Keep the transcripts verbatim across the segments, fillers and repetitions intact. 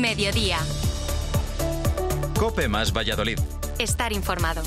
Mediodía. COPE más Valladolid. Estar informado.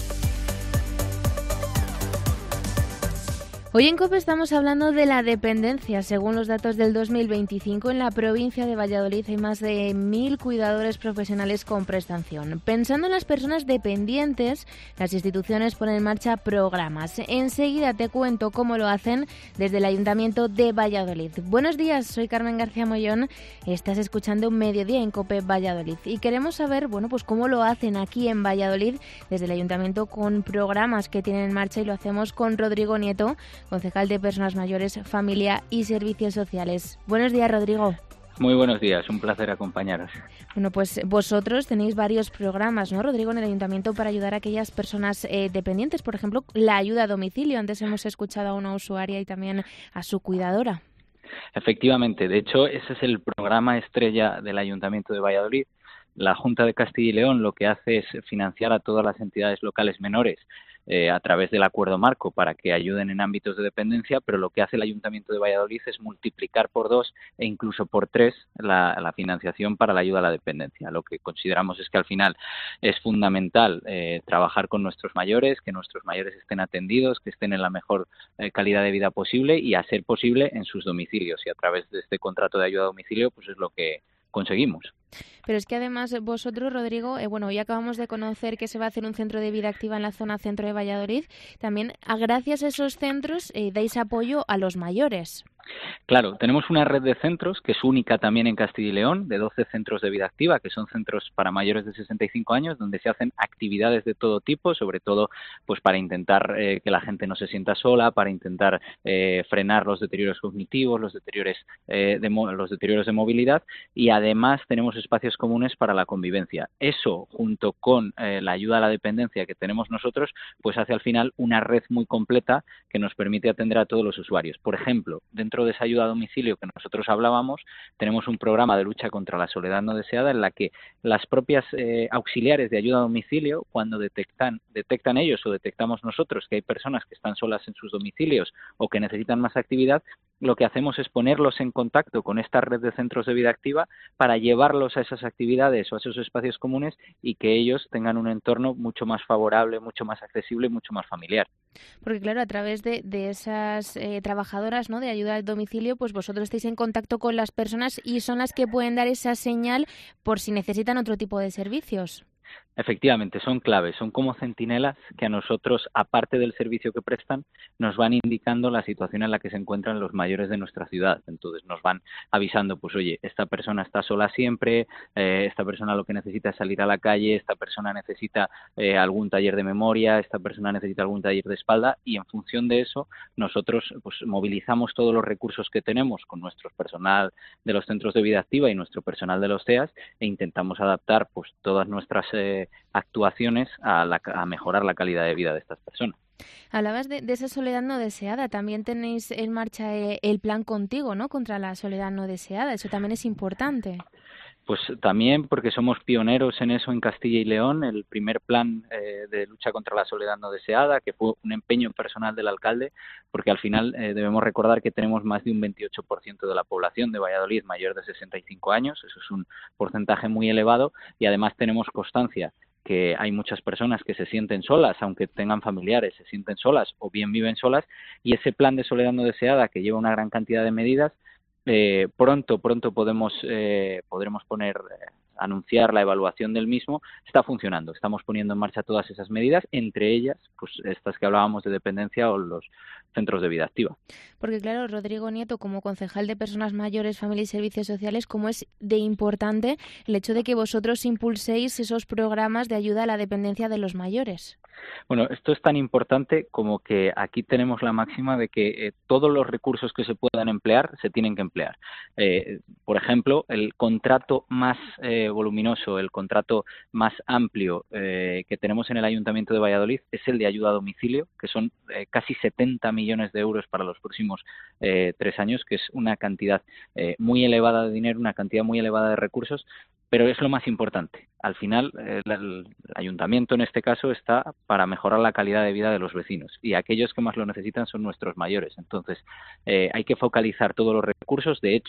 Hoy en COPE estamos hablando de la dependencia. Según los datos del dos mil veinticinco, en la provincia de Valladolid hay más de mil cuidadores profesionales con prestación. Pensando en las personas dependientes, las instituciones ponen en marcha programas. Enseguida te cuento cómo lo hacen desde el Ayuntamiento de Valladolid. Buenos días, soy Carmen García Mollón. Estás escuchando Mediodía en COPE Valladolid y queremos saber, bueno, pues cómo lo hacen aquí en Valladolid desde el Ayuntamiento con programas que tienen en marcha, y lo hacemos con Rodrigo Nieto, concejal de Personas Mayores, Familia y Servicios Sociales. Buenos días, Rodrigo. Muy buenos días, un placer acompañaros. Bueno, pues vosotros tenéis varios programas, ¿no, Rodrigo, en el Ayuntamiento para ayudar a aquellas personas eh, dependientes? Por ejemplo, la ayuda a domicilio. Antes hemos escuchado a una usuaria y también a su cuidadora. Efectivamente, de hecho, ese es el programa estrella del Ayuntamiento de Valladolid. La Junta de Castilla y León lo que hace es financiar a todas las entidades locales menores Eh, a través del acuerdo marco para que ayuden en ámbitos de dependencia, pero lo que hace el Ayuntamiento de Valladolid es multiplicar por dos e incluso por tres la, la financiación para la ayuda a la dependencia. Lo que consideramos es que al final es fundamental eh, trabajar con nuestros mayores, que nuestros mayores estén atendidos, que estén en la mejor eh, calidad de vida posible y, a ser posible, en sus domicilios. Y a través de este contrato de ayuda a domicilio, pues es lo que conseguimos. Pero es que además vosotros, Rodrigo, eh, bueno, hoy acabamos de conocer que se va a hacer un centro de vida activa en la zona centro de Valladolid. También, a, gracias a esos centros, eh, dais apoyo a los mayores. Claro, tenemos una red de centros que es única también en Castilla y León, de doce centros de vida activa, que son centros para mayores de sesenta y cinco años, donde se hacen actividades de todo tipo, sobre todo pues para intentar eh, que la gente no se sienta sola, para intentar eh, frenar los deterioros cognitivos, los deterioros, eh, de mo- los deterioros de movilidad, y además tenemos espacios comunes para la convivencia. Eso, junto con eh, la ayuda a la dependencia que tenemos nosotros, pues hace al final una red muy completa que nos permite atender a todos los usuarios. Por ejemplo, dentro de esa ayuda a domicilio que nosotros hablábamos, tenemos un programa de lucha contra la soledad no deseada en la que las propias eh, auxiliares de ayuda a domicilio, cuando detectan, detectan ellos o detectamos nosotros que hay personas que están solas en sus domicilios o que necesitan más actividad, lo que hacemos es ponerlos en contacto con esta red de centros de vida activa para llevarlos a esas actividades o a esos espacios comunes y que ellos tengan un entorno mucho más favorable, mucho más accesible y mucho más familiar. Porque claro, a través de, de esas eh, trabajadoras, ¿no?, de ayuda al domicilio, pues vosotros estáis en contacto con las personas y son las que pueden dar esa señal por si necesitan otro tipo de servicios. Efectivamente, son claves, son como centinelas que a nosotros, aparte del servicio que prestan, nos van indicando la situación en la que se encuentran los mayores de nuestra ciudad. Entonces nos van avisando, pues oye, esta persona está sola siempre, eh, esta persona lo que necesita es salir a la calle, esta persona necesita eh, algún taller de memoria, esta persona necesita algún taller de espalda, y en función de eso nosotros pues movilizamos todos los recursos que tenemos con nuestro personal de los centros de vida activa y nuestro personal de los T E A S e intentamos adaptar pues todas nuestras eh, actuaciones a, la, a mejorar la calidad de vida de estas personas. Hablabas de, de esa soledad no deseada. También tenéis en marcha eh, el plan Contigo, ¿no?, contra la soledad no deseada. Eso también es importante. Pues también porque somos pioneros en eso en Castilla y León, el primer plan eh, de lucha contra la soledad no deseada, que fue un empeño personal del alcalde, porque al final eh, debemos recordar que tenemos más de un veintiocho por ciento de la población de Valladolid mayor de sesenta y cinco años, eso es un porcentaje muy elevado, y además tenemos constancia que hay muchas personas que se sienten solas, aunque tengan familiares, se sienten solas o bien viven solas, y ese plan de soledad no deseada, que lleva una gran cantidad de medidas, Eh, pronto, pronto podemos eh, podremos poner, eh, anunciar la evaluación del mismo. Está funcionando, estamos poniendo en marcha todas esas medidas, entre ellas, pues estas que hablábamos de dependencia o los centros de vida activa. Porque claro, Rodrigo Nieto, como concejal de Personas Mayores, Familia y Servicios Sociales, ¿cómo es de importante el hecho de que vosotros impulséis esos programas de ayuda a la dependencia de los mayores? Bueno, esto es tan importante como que aquí tenemos la máxima de que eh, todos los recursos que se puedan emplear se tienen que emplear. Eh, por ejemplo, el contrato más eh, voluminoso, el contrato más amplio eh, que tenemos en el Ayuntamiento de Valladolid es el de ayuda a domicilio, que son eh, casi setenta millones de euros para los próximos eh, tres años, que es una cantidad eh, muy elevada de dinero, una cantidad muy elevada de recursos, pero es lo más importante. Al final, el, el ayuntamiento en este caso está para mejorar la calidad de vida de los vecinos y aquellos que más lo necesitan son nuestros mayores. Entonces, eh, hay que focalizar todos los recursos. De hecho,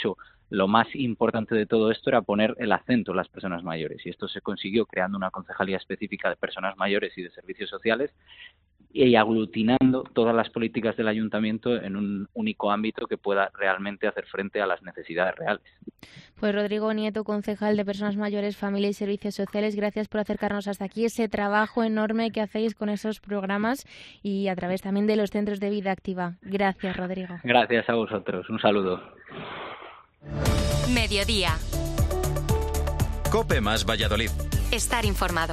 lo más importante de todo esto era poner el acento en las personas mayores, y esto se consiguió creando una concejalía específica de personas mayores y de servicios sociales, y aglutinando todas las políticas del ayuntamiento en un único ámbito que pueda realmente hacer frente a las necesidades reales. Pues Rodrigo Nieto, concejal de Personas Mayores, Familia y Servicios Sociales, gracias por acercarnos hasta aquí, ese trabajo enorme que hacéis con esos programas y a través también de los centros de vida activa. Gracias, Rodrigo. Gracias a vosotros. Un saludo. Mediodía. COPE más Valladolid. Estar informado.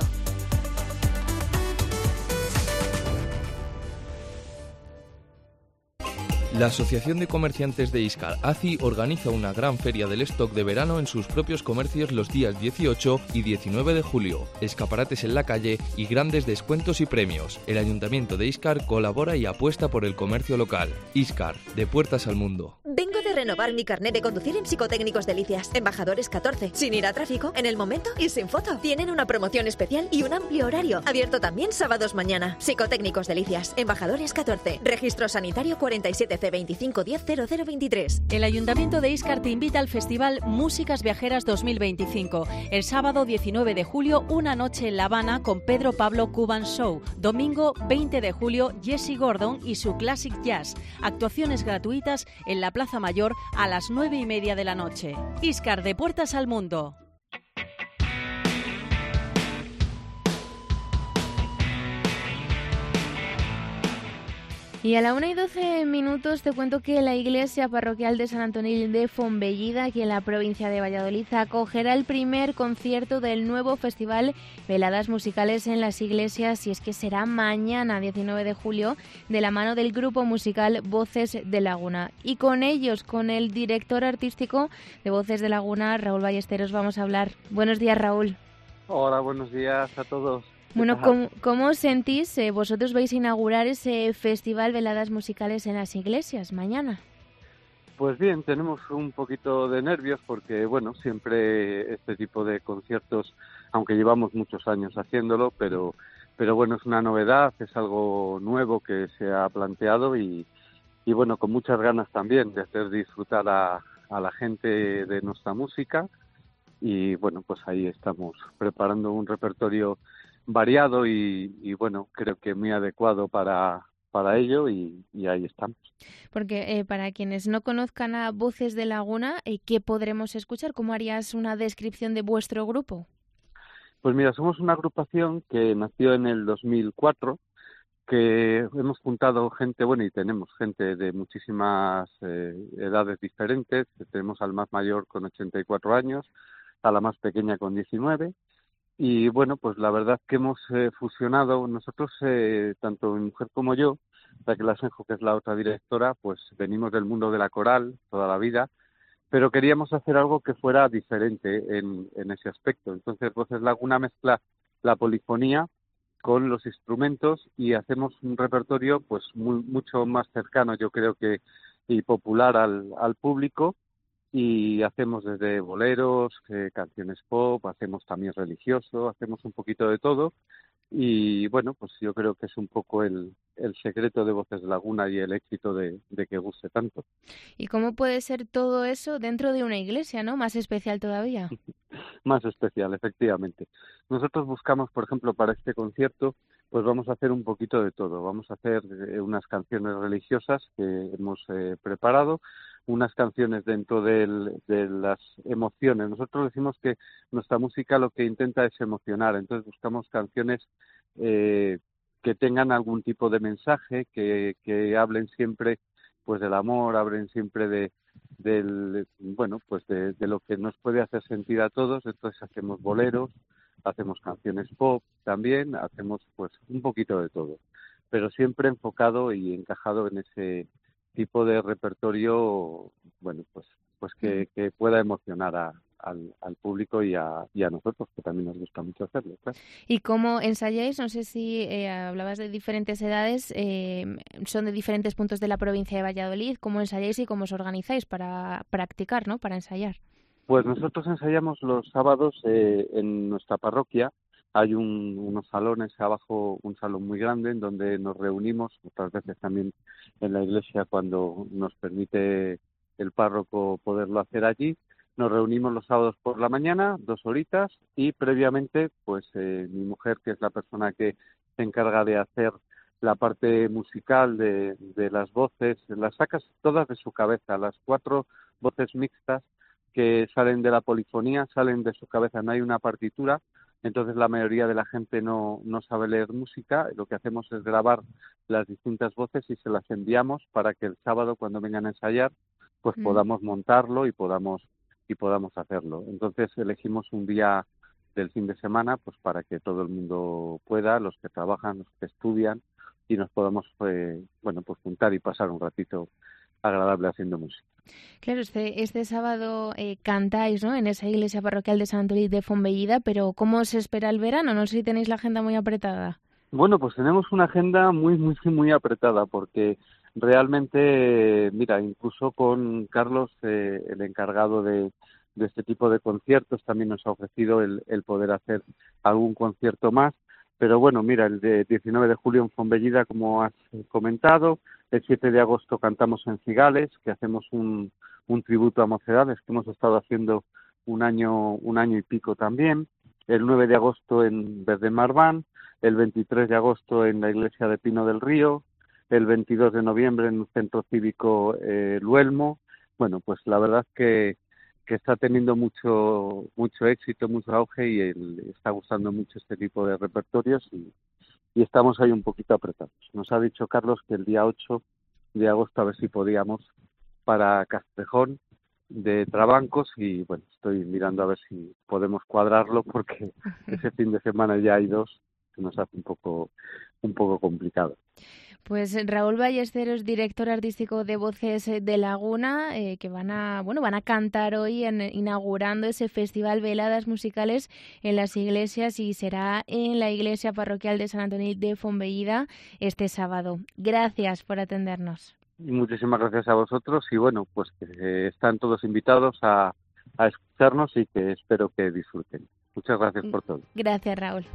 La Asociación de Comerciantes de Íscar, A C I, organiza una gran feria del stock de verano en sus propios comercios los días dieciocho y diecinueve de julio. Escaparates en la calle y grandes descuentos y premios. El Ayuntamiento de Íscar colabora y apuesta por el comercio local. Íscar, de puertas al mundo. Vengo de renovar mi carnet de conducir en Psicotécnicos Delicias. Embajadores catorce. Sin ir a tráfico, en el momento y sin foto. Tienen una promoción especial y un amplio horario. Abierto también sábados mañana. Psicotécnicos Delicias. Embajadores catorce. Registro sanitario cuarenta y siete C veinticinco diez cero cero veintitrés. El Ayuntamiento de Íscar te invita al Festival Músicas Viajeras dos mil veinticinco. El sábado diecinueve de julio, una noche en La Habana con Pedro Pablo Cuban Show. Domingo veinte de julio, Jesse Gordon y su Classic Jazz. Actuaciones gratuitas en la Plaza Mayor a las nueve y media de la noche. Íscar, de puertas al mundo. Y a la una y doce minutos te cuento que la iglesia parroquial de San Antonio de Fombellida, aquí en la provincia de Valladolid, acogerá el primer concierto del nuevo festival Veladas Musicales en las Iglesias, y es que será mañana, diecinueve de julio, de la mano del grupo musical Voces de Laguna. Y con ellos, con el director artístico de Voces de Laguna, Raúl Ballesteros, vamos a hablar. Buenos días, Raúl. Hola, buenos días a todos. Bueno, ¿cómo, cómo os sentís? Eh, vosotros vais a inaugurar ese festival Veladas Musicales en las Iglesias mañana. Pues bien, tenemos un poquito de nervios porque, bueno, siempre este tipo de conciertos, aunque llevamos muchos años haciéndolo, pero, pero bueno, es una novedad, es algo nuevo que se ha planteado y, y bueno, con muchas ganas también de hacer disfrutar a, a la gente de nuestra música. Y bueno, pues ahí estamos preparando un repertorio variado y, y bueno, creo que muy adecuado para, para ello y, y ahí estamos. Porque eh, para quienes no conozcan a Voces de Laguna, eh, ¿qué podremos escuchar? ¿Cómo harías una descripción de vuestro grupo? Pues mira, somos una agrupación que nació en el dos mil cuatro, que hemos juntado gente, bueno, y tenemos gente de muchísimas eh, edades diferentes. Tenemos al más mayor con ochenta y cuatro años, a la más pequeña con diecinueve. Y bueno, pues la verdad que hemos eh, fusionado nosotros, eh, tanto mi mujer como yo, Raquel Asenjo, que es la otra directora, pues venimos del mundo de la coral toda la vida, pero queríamos hacer algo que fuera diferente en, en ese aspecto. Entonces, Voces Laguna mezcla la polifonía con los instrumentos y hacemos un repertorio pues muy, mucho más cercano, yo creo que, y popular al, al público. Y hacemos desde boleros, eh, canciones pop, hacemos también religioso, hacemos un poquito de todo. Y bueno, pues yo creo que es un poco el, el secreto de Voces de Laguna y el éxito de, de que guste tanto. ¿Y cómo puede ser todo eso dentro de una iglesia, no? Más especial todavía. Más especial, efectivamente. Nosotros buscamos, por ejemplo, para este concierto, pues vamos a hacer un poquito de todo. Vamos a hacer eh, unas canciones religiosas que hemos eh, preparado, unas canciones dentro del, de las emociones. Nosotros decimos que nuestra música lo que intenta es emocionar, entonces buscamos canciones eh, que tengan algún tipo de mensaje, que, que hablen siempre pues del amor, hablen siempre de del bueno pues de, de lo que nos puede hacer sentir a todos. Entonces hacemos boleros, hacemos canciones pop también, hacemos pues un poquito de todo, pero siempre enfocado y encajado en ese tipo de repertorio, bueno, pues pues que, que pueda emocionar a, al, al público y a, y a nosotros, que también nos gusta mucho hacerlo, claro. ¿Y cómo ensayáis? No sé si eh, hablabas de diferentes edades, eh, son de diferentes puntos de la provincia de Valladolid. ¿Cómo ensayáis y cómo os organizáis para practicar, ¿no? Para ensayar. Pues nosotros ensayamos los sábados eh, en nuestra parroquia. Hay un, unos salones abajo, un salón muy grande en donde nos reunimos, otras veces también en la iglesia cuando nos permite el párroco poderlo hacer allí. Nos reunimos los sábados por la mañana, dos horitas, y previamente, pues eh, mi mujer, que es la persona que se encarga de hacer la parte musical de, de las voces, las sacas todas de su cabeza, las cuatro voces mixtas que salen de la polifonía, salen de su cabeza, no hay una partitura, entonces la mayoría de la gente no, no sabe leer música, lo que hacemos es grabar las distintas voces y se las enviamos para que el sábado, cuando vengan a ensayar, pues mm. podamos montarlo y podamos y podamos hacerlo. Entonces elegimos un día del fin de semana pues para que todo el mundo pueda, los que trabajan, los que estudian, y nos podamos eh, bueno pues juntar y pasar un ratito agradable haciendo música. Claro, este, este sábado eh, cantáis, ¿no?, en esa iglesia parroquial de Sant Antoni de Fontbellida, pero ¿cómo se espera el verano? No sé si tenéis la agenda muy apretada. Bueno, pues tenemos una agenda muy, muy, muy apretada porque realmente, mira, incluso con Carlos, eh, el encargado de, de este tipo de conciertos, también nos ha ofrecido el, el poder hacer algún concierto más. Pero bueno, mira, el de diecinueve de julio en Fontbellida, como has comentado, el siete de agosto cantamos en Cigales, que hacemos un, un tributo a Mocedades, que hemos estado haciendo un año, un año y pico también. El nueve de agosto en Verdemarván, el veintitrés de agosto en la iglesia de Pino del Río, el veintidós de noviembre en el Centro Cívico eh, Luelmo. Bueno, pues la verdad que, que está teniendo mucho mucho éxito, mucho auge y el, está gustando mucho este tipo de repertorios y, y estamos ahí un poquito apretados. Nos ha dicho Carlos que el día ocho de agosto a ver si podíamos para Castrejón de Trabancos y bueno, estoy mirando a ver si podemos cuadrarlo porque ese fin de semana ya hay dos que nos hace un poco un poco complicado. Pues Raúl Ballesteros, director artístico de Voces de Laguna, eh, que van a bueno van a cantar hoy en, inaugurando ese festival Veladas Musicales en las iglesias y será en la iglesia parroquial de Sant Antoni de Fontbellida este sábado. Gracias por atendernos. Muchísimas gracias a vosotros y bueno, pues que eh, están todos invitados a, a escucharnos y que espero que disfruten. Muchas gracias por todo. Gracias, Raúl.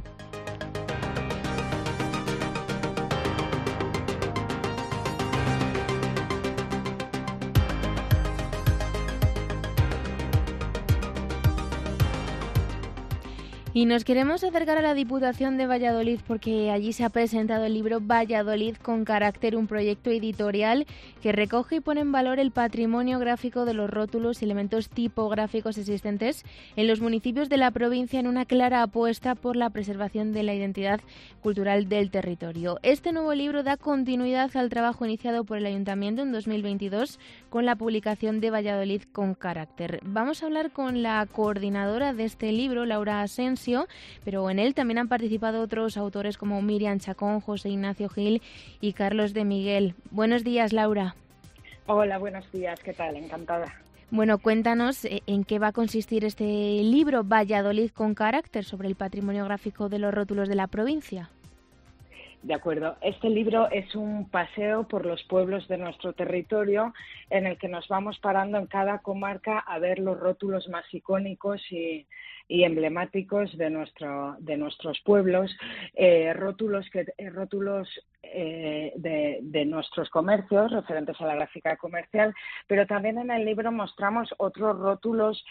Y nos queremos acercar a la Diputación de Valladolid porque allí se ha presentado el libro Valladolid con carácter, un proyecto editorial que recoge y pone en valor el patrimonio gráfico de los rótulos y elementos tipográficos existentes en los municipios de la provincia en una clara apuesta por la preservación de la identidad cultural del territorio. Este nuevo libro da continuidad al trabajo iniciado por el Ayuntamiento en dos mil veintidós con la publicación de Valladolid con carácter. Vamos a hablar con la coordinadora de este libro, Laura Asensio, pero en él también han participado otros autores como Miriam Chacón, José Ignacio Gil y Carlos de Miguel. Buenos días, Laura. Hola, buenos días. ¿Qué tal? Encantada. Bueno, cuéntanos en qué va a consistir este libro Valladolid con carácter sobre el patrimonio gráfico de los rótulos de la provincia. De acuerdo. Este libro es un paseo por los pueblos de nuestro territorio en el que nos vamos parando en cada comarca a ver los rótulos más icónicos y, y emblemáticos de nuestro de nuestros pueblos, eh, rótulos que eh, rótulos eh, de, de nuestros comercios referentes a la gráfica comercial, pero también en el libro mostramos otros rótulos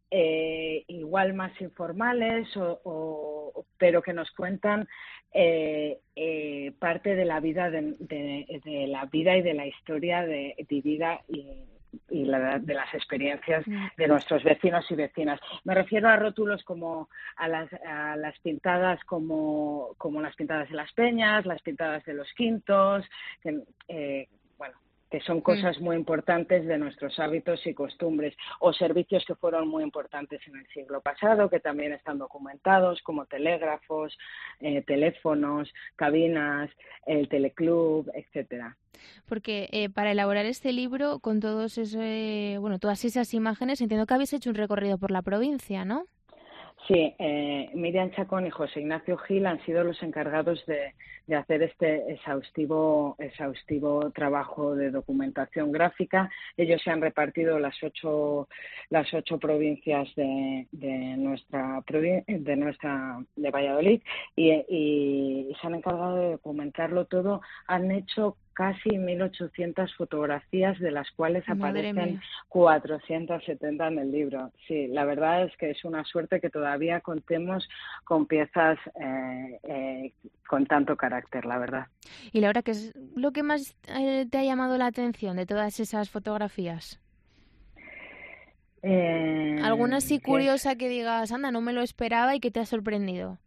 eh, igual más informales o, o pero que nos cuentan eh, eh, parte de la vida de, de, de la vida y de la historia de vivida y y la, de las experiencias de nuestros vecinos y vecinas. Me refiero a rótulos como a las, a las pintadas como, como las pintadas de las peñas, las pintadas de los quintos, que, eh, bueno, que son cosas muy importantes de nuestros hábitos y costumbres, o servicios que fueron muy importantes en el siglo pasado, que también están documentados, como telégrafos, eh, teléfonos, cabinas, el teleclub, etcétera. Porque eh, para elaborar este libro, con todos ese, bueno, todas esas imágenes, entiendo que habéis hecho un recorrido por la provincia, ¿no? Sí, eh, Miriam Chacón y José Ignacio Gil han sido los encargados de, de hacer este exhaustivo, exhaustivo trabajo de documentación gráfica. Ellos se han repartido las ocho, las ocho provincias de, de nuestra de nuestra de Valladolid y, y se han encargado de documentarlo todo. Han hecho casi mil ochocientas fotografías, de las cuales Madre aparecen mía. cuatrocientas setenta en el libro. Sí, la verdad es que es una suerte que todavía contemos con piezas eh, eh, con tanto carácter, la verdad. Y Laura, ¿qué es lo que más eh, te ha llamado la atención de todas esas fotografías? Eh, ¿Alguna así ¿qué? curiosa que digas, anda, no me lo esperaba y que te ha sorprendido?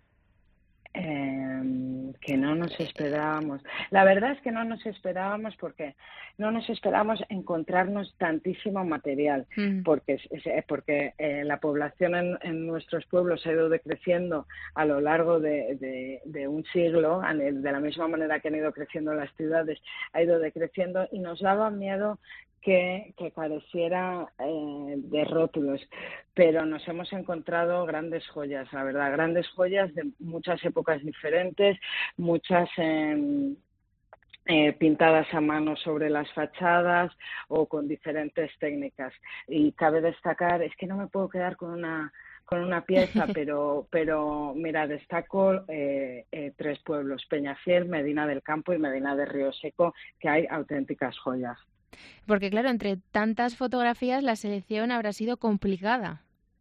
Eh, que no nos esperábamos. La verdad es que no nos esperábamos porque no nos esperábamos encontrarnos tantísimo material, Mm. porque es- porque eh, la población en, en nuestros pueblos ha ido decreciendo a lo largo de, de, de un siglo, a ne- de la misma manera que han ido creciendo las ciudades, ha ido decreciendo y nos daba miedo que, que careciera eh, de rótulos, pero nos hemos encontrado grandes joyas, la verdad, grandes joyas de muchas épocas diferentes, muchas eh, eh, pintadas a mano sobre las fachadas o con diferentes técnicas. Y cabe destacar, es que no me puedo quedar con una con una pieza, pero pero mira, destaco eh, eh, tres pueblos, Peñafiel, Medina del Campo y Medina de Río Seco, que hay auténticas joyas. Porque claro, entre tantas fotografías la selección habrá sido complicada.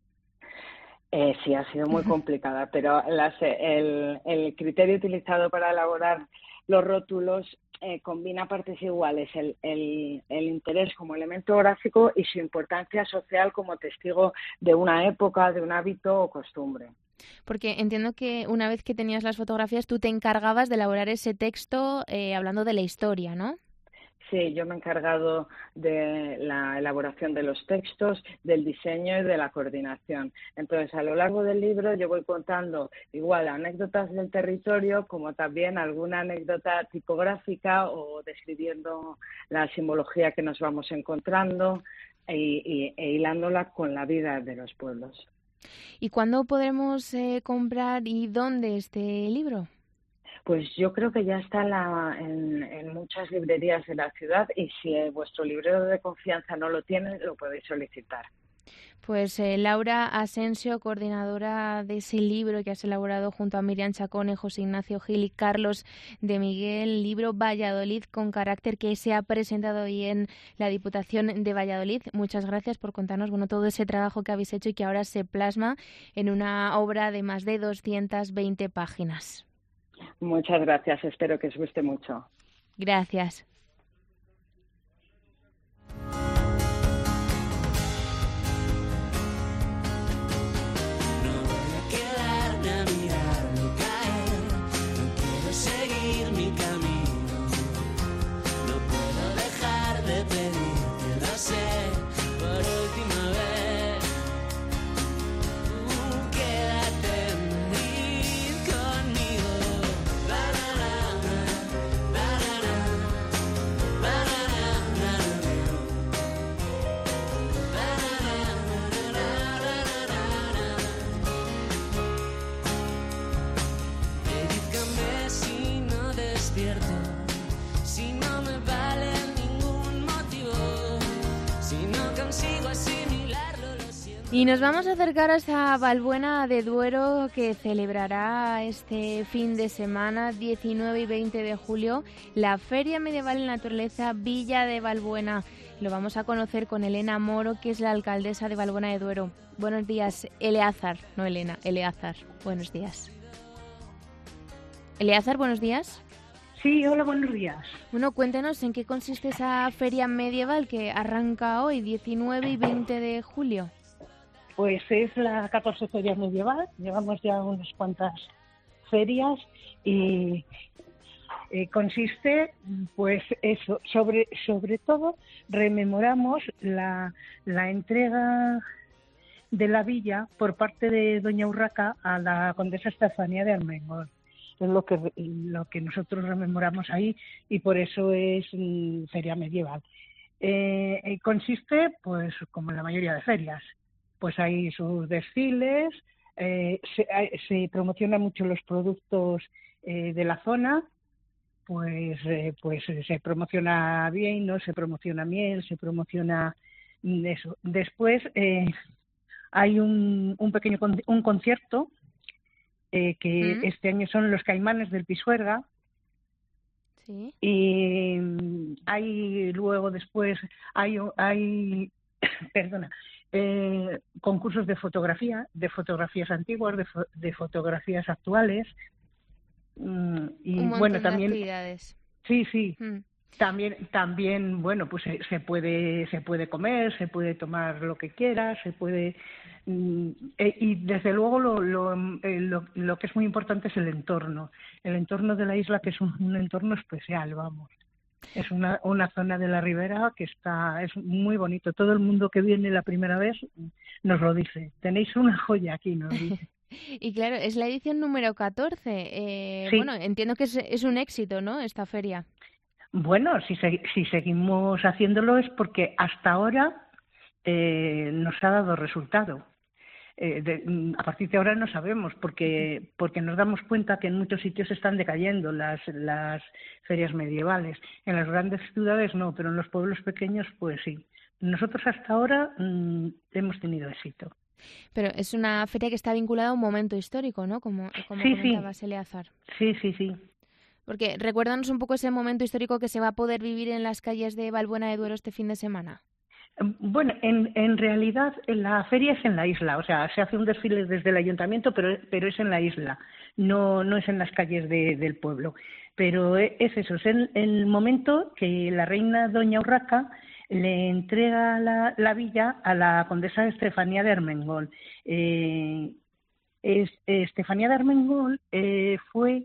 Eh, sí, ha sido muy complicada, pero las, el, el criterio utilizado para elaborar los rótulos eh, combina partes iguales, el, el, el interés como elemento gráfico y su importancia social como testigo de una época, de un hábito o costumbre. Porque entiendo que una vez que tenías las fotografías tú te encargabas de elaborar ese texto eh, hablando de la historia, ¿no? Sí, yo me he encargado de la elaboración de los textos, del diseño y de la coordinación. Entonces, a lo largo del libro yo voy contando igual anécdotas del territorio, como también alguna anécdota tipográfica o describiendo la simbología que nos vamos encontrando e, y, e hilándola con la vida de los pueblos. ¿Y cuándo podremos eh, comprar y dónde este libro? Pues yo creo que ya está en, la, en, en muchas librerías de la ciudad y si eh, vuestro librero de confianza no lo tiene, lo podéis solicitar. Pues eh, Laura Asensio, coordinadora de ese libro que has elaborado junto a Miriam Chacón, José Ignacio Gil y Carlos de Miguel, libro Valladolid con carácter, que se ha presentado hoy en la Diputación de Valladolid. Muchas gracias por contarnos bueno, todo ese trabajo que habéis hecho y que ahora se plasma en una obra de más de doscientas veinte páginas. Muchas gracias, espero que os guste mucho. Gracias. Y nos vamos a acercar hasta Valbuena de Duero, que celebrará este fin de semana, diecinueve y veinte de julio, la Feria Medieval en Naturaleza Villa de Valbuena. Lo vamos a conocer con Elena Moro, que es la alcaldesa de Valbuena de Duero. Buenos días, Eleazar, no Elena, Eleazar. Buenos días. Eleazar, buenos días. Sí, hola, buenos días. Bueno, cuéntenos en qué consiste esa feria medieval que arranca hoy, diecinueve y veinte de julio. Pues es la catorce Feria Medieval, llevamos ya unas cuantas ferias y eh, consiste, pues eso, sobre sobre todo rememoramos la, la entrega de la villa por parte de doña Urraca a la condesa Estefanía de Armengol. Es lo que lo que nosotros rememoramos ahí y por eso es mm, Feria Medieval. Eh, eh, consiste, pues como en la mayoría de ferias, pues hay sus desfiles, eh, se, se promocionan mucho los productos eh, de la zona, pues eh, pues se promociona vino, se promociona miel, se promociona eso. Después eh, hay un, un pequeño con, un concierto eh, que ¿Mm? este año son los Caimanes del Pisuerga, Sí. Y hay luego después, hay, hay perdona, eh, concursos de fotografía, de fotografías antiguas, de, fo- de fotografías actuales. Mm, y Un montón bueno, de también, actividades. sí, sí. Mm. También, también, bueno, pues se, se puede, se puede comer, se puede tomar lo que quiera, se puede, mm, eh, y desde luego lo, lo, eh, lo, lo que es muy importante es el entorno, el entorno de la isla, que es un, un entorno especial, vamos. Es una, una zona de la ribera que está, es muy bonito. Todo el mundo que viene la primera vez nos lo dice. Tenéis una joya aquí, nos dice. Y claro, es la edición número catorce. Eh, Sí. Bueno, entiendo que es, es un éxito, ¿no?, esta feria. Bueno, si, se- si seguimos haciéndolo es porque hasta ahora eh, nos ha dado resultado. Eh, de- mm, a partir de ahora no sabemos, porque porque nos damos cuenta que en muchos sitios están decayendo las, las ferias medievales. En las grandes ciudades no, pero en los pueblos pequeños pues sí. Nosotros hasta ahora mm, hemos tenido éxito. Pero es una feria que está vinculada a un momento histórico, ¿no?, como, como Sí, sí, comentabas, Eleazar. sí, sí, sí. Porque recuérdanos un poco ese momento histórico que se va a poder vivir en las calles de Valbuena de Duero este fin de semana. Bueno, en, en realidad la feria es en la isla, o sea, se hace un desfile desde el ayuntamiento, pero, pero es en la isla, no, no es en las calles de, del pueblo. Pero e- es eso, es el, el momento que la reina Doña Urraca le entrega la, la villa a la condesa Estefanía de Armengol. Eh, es, Estefanía de Armengol eh, fue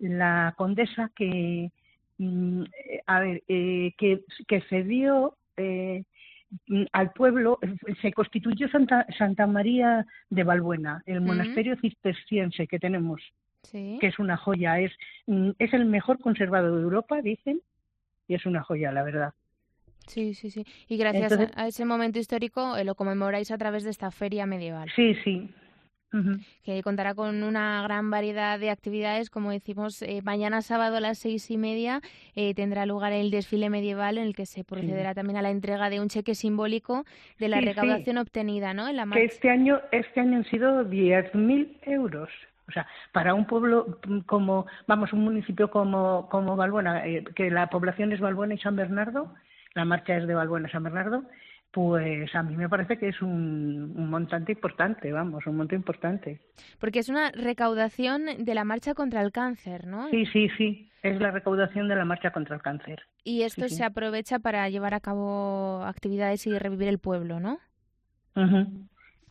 la condesa que, mm, eh, a ver, eh, que, que cedió eh, mm, al pueblo, eh, se constituyó Santa, Santa María de Valbuena, el Mm. monasterio cisterciense que tenemos, Sí. que es una joya, es, mm, es el mejor conservado de Europa, dicen, y es una joya, la verdad. Sí, sí, sí. Y gracias Entonces, a, a ese momento histórico eh, lo conmemoráis a través de esta feria medieval, sí, sí. Ujú. que contará con una gran variedad de actividades. Como decimos, eh, mañana sábado a las seis y media eh, tendrá lugar el desfile medieval, en el que se procederá también a la entrega de un cheque simbólico de la Sí, sí. recaudación obtenida, ¿no?, en la Que marcha. este año, este año han sido diez mil euros. O sea, para un pueblo mm, como, vamos, un municipio como, como Valbuena, eh, que la población es Valbuena y San Bernardo, la marcha es de Valbuena a San Bernardo, pues a mí me parece que es un, un montante importante, vamos, un monto importante. Porque es una recaudación de la marcha contra el cáncer, ¿no? Sí, sí, sí, es la recaudación de la marcha contra el cáncer. Y esto Sí, sí. se aprovecha para llevar a cabo actividades y revivir el pueblo, ¿no? Ujú.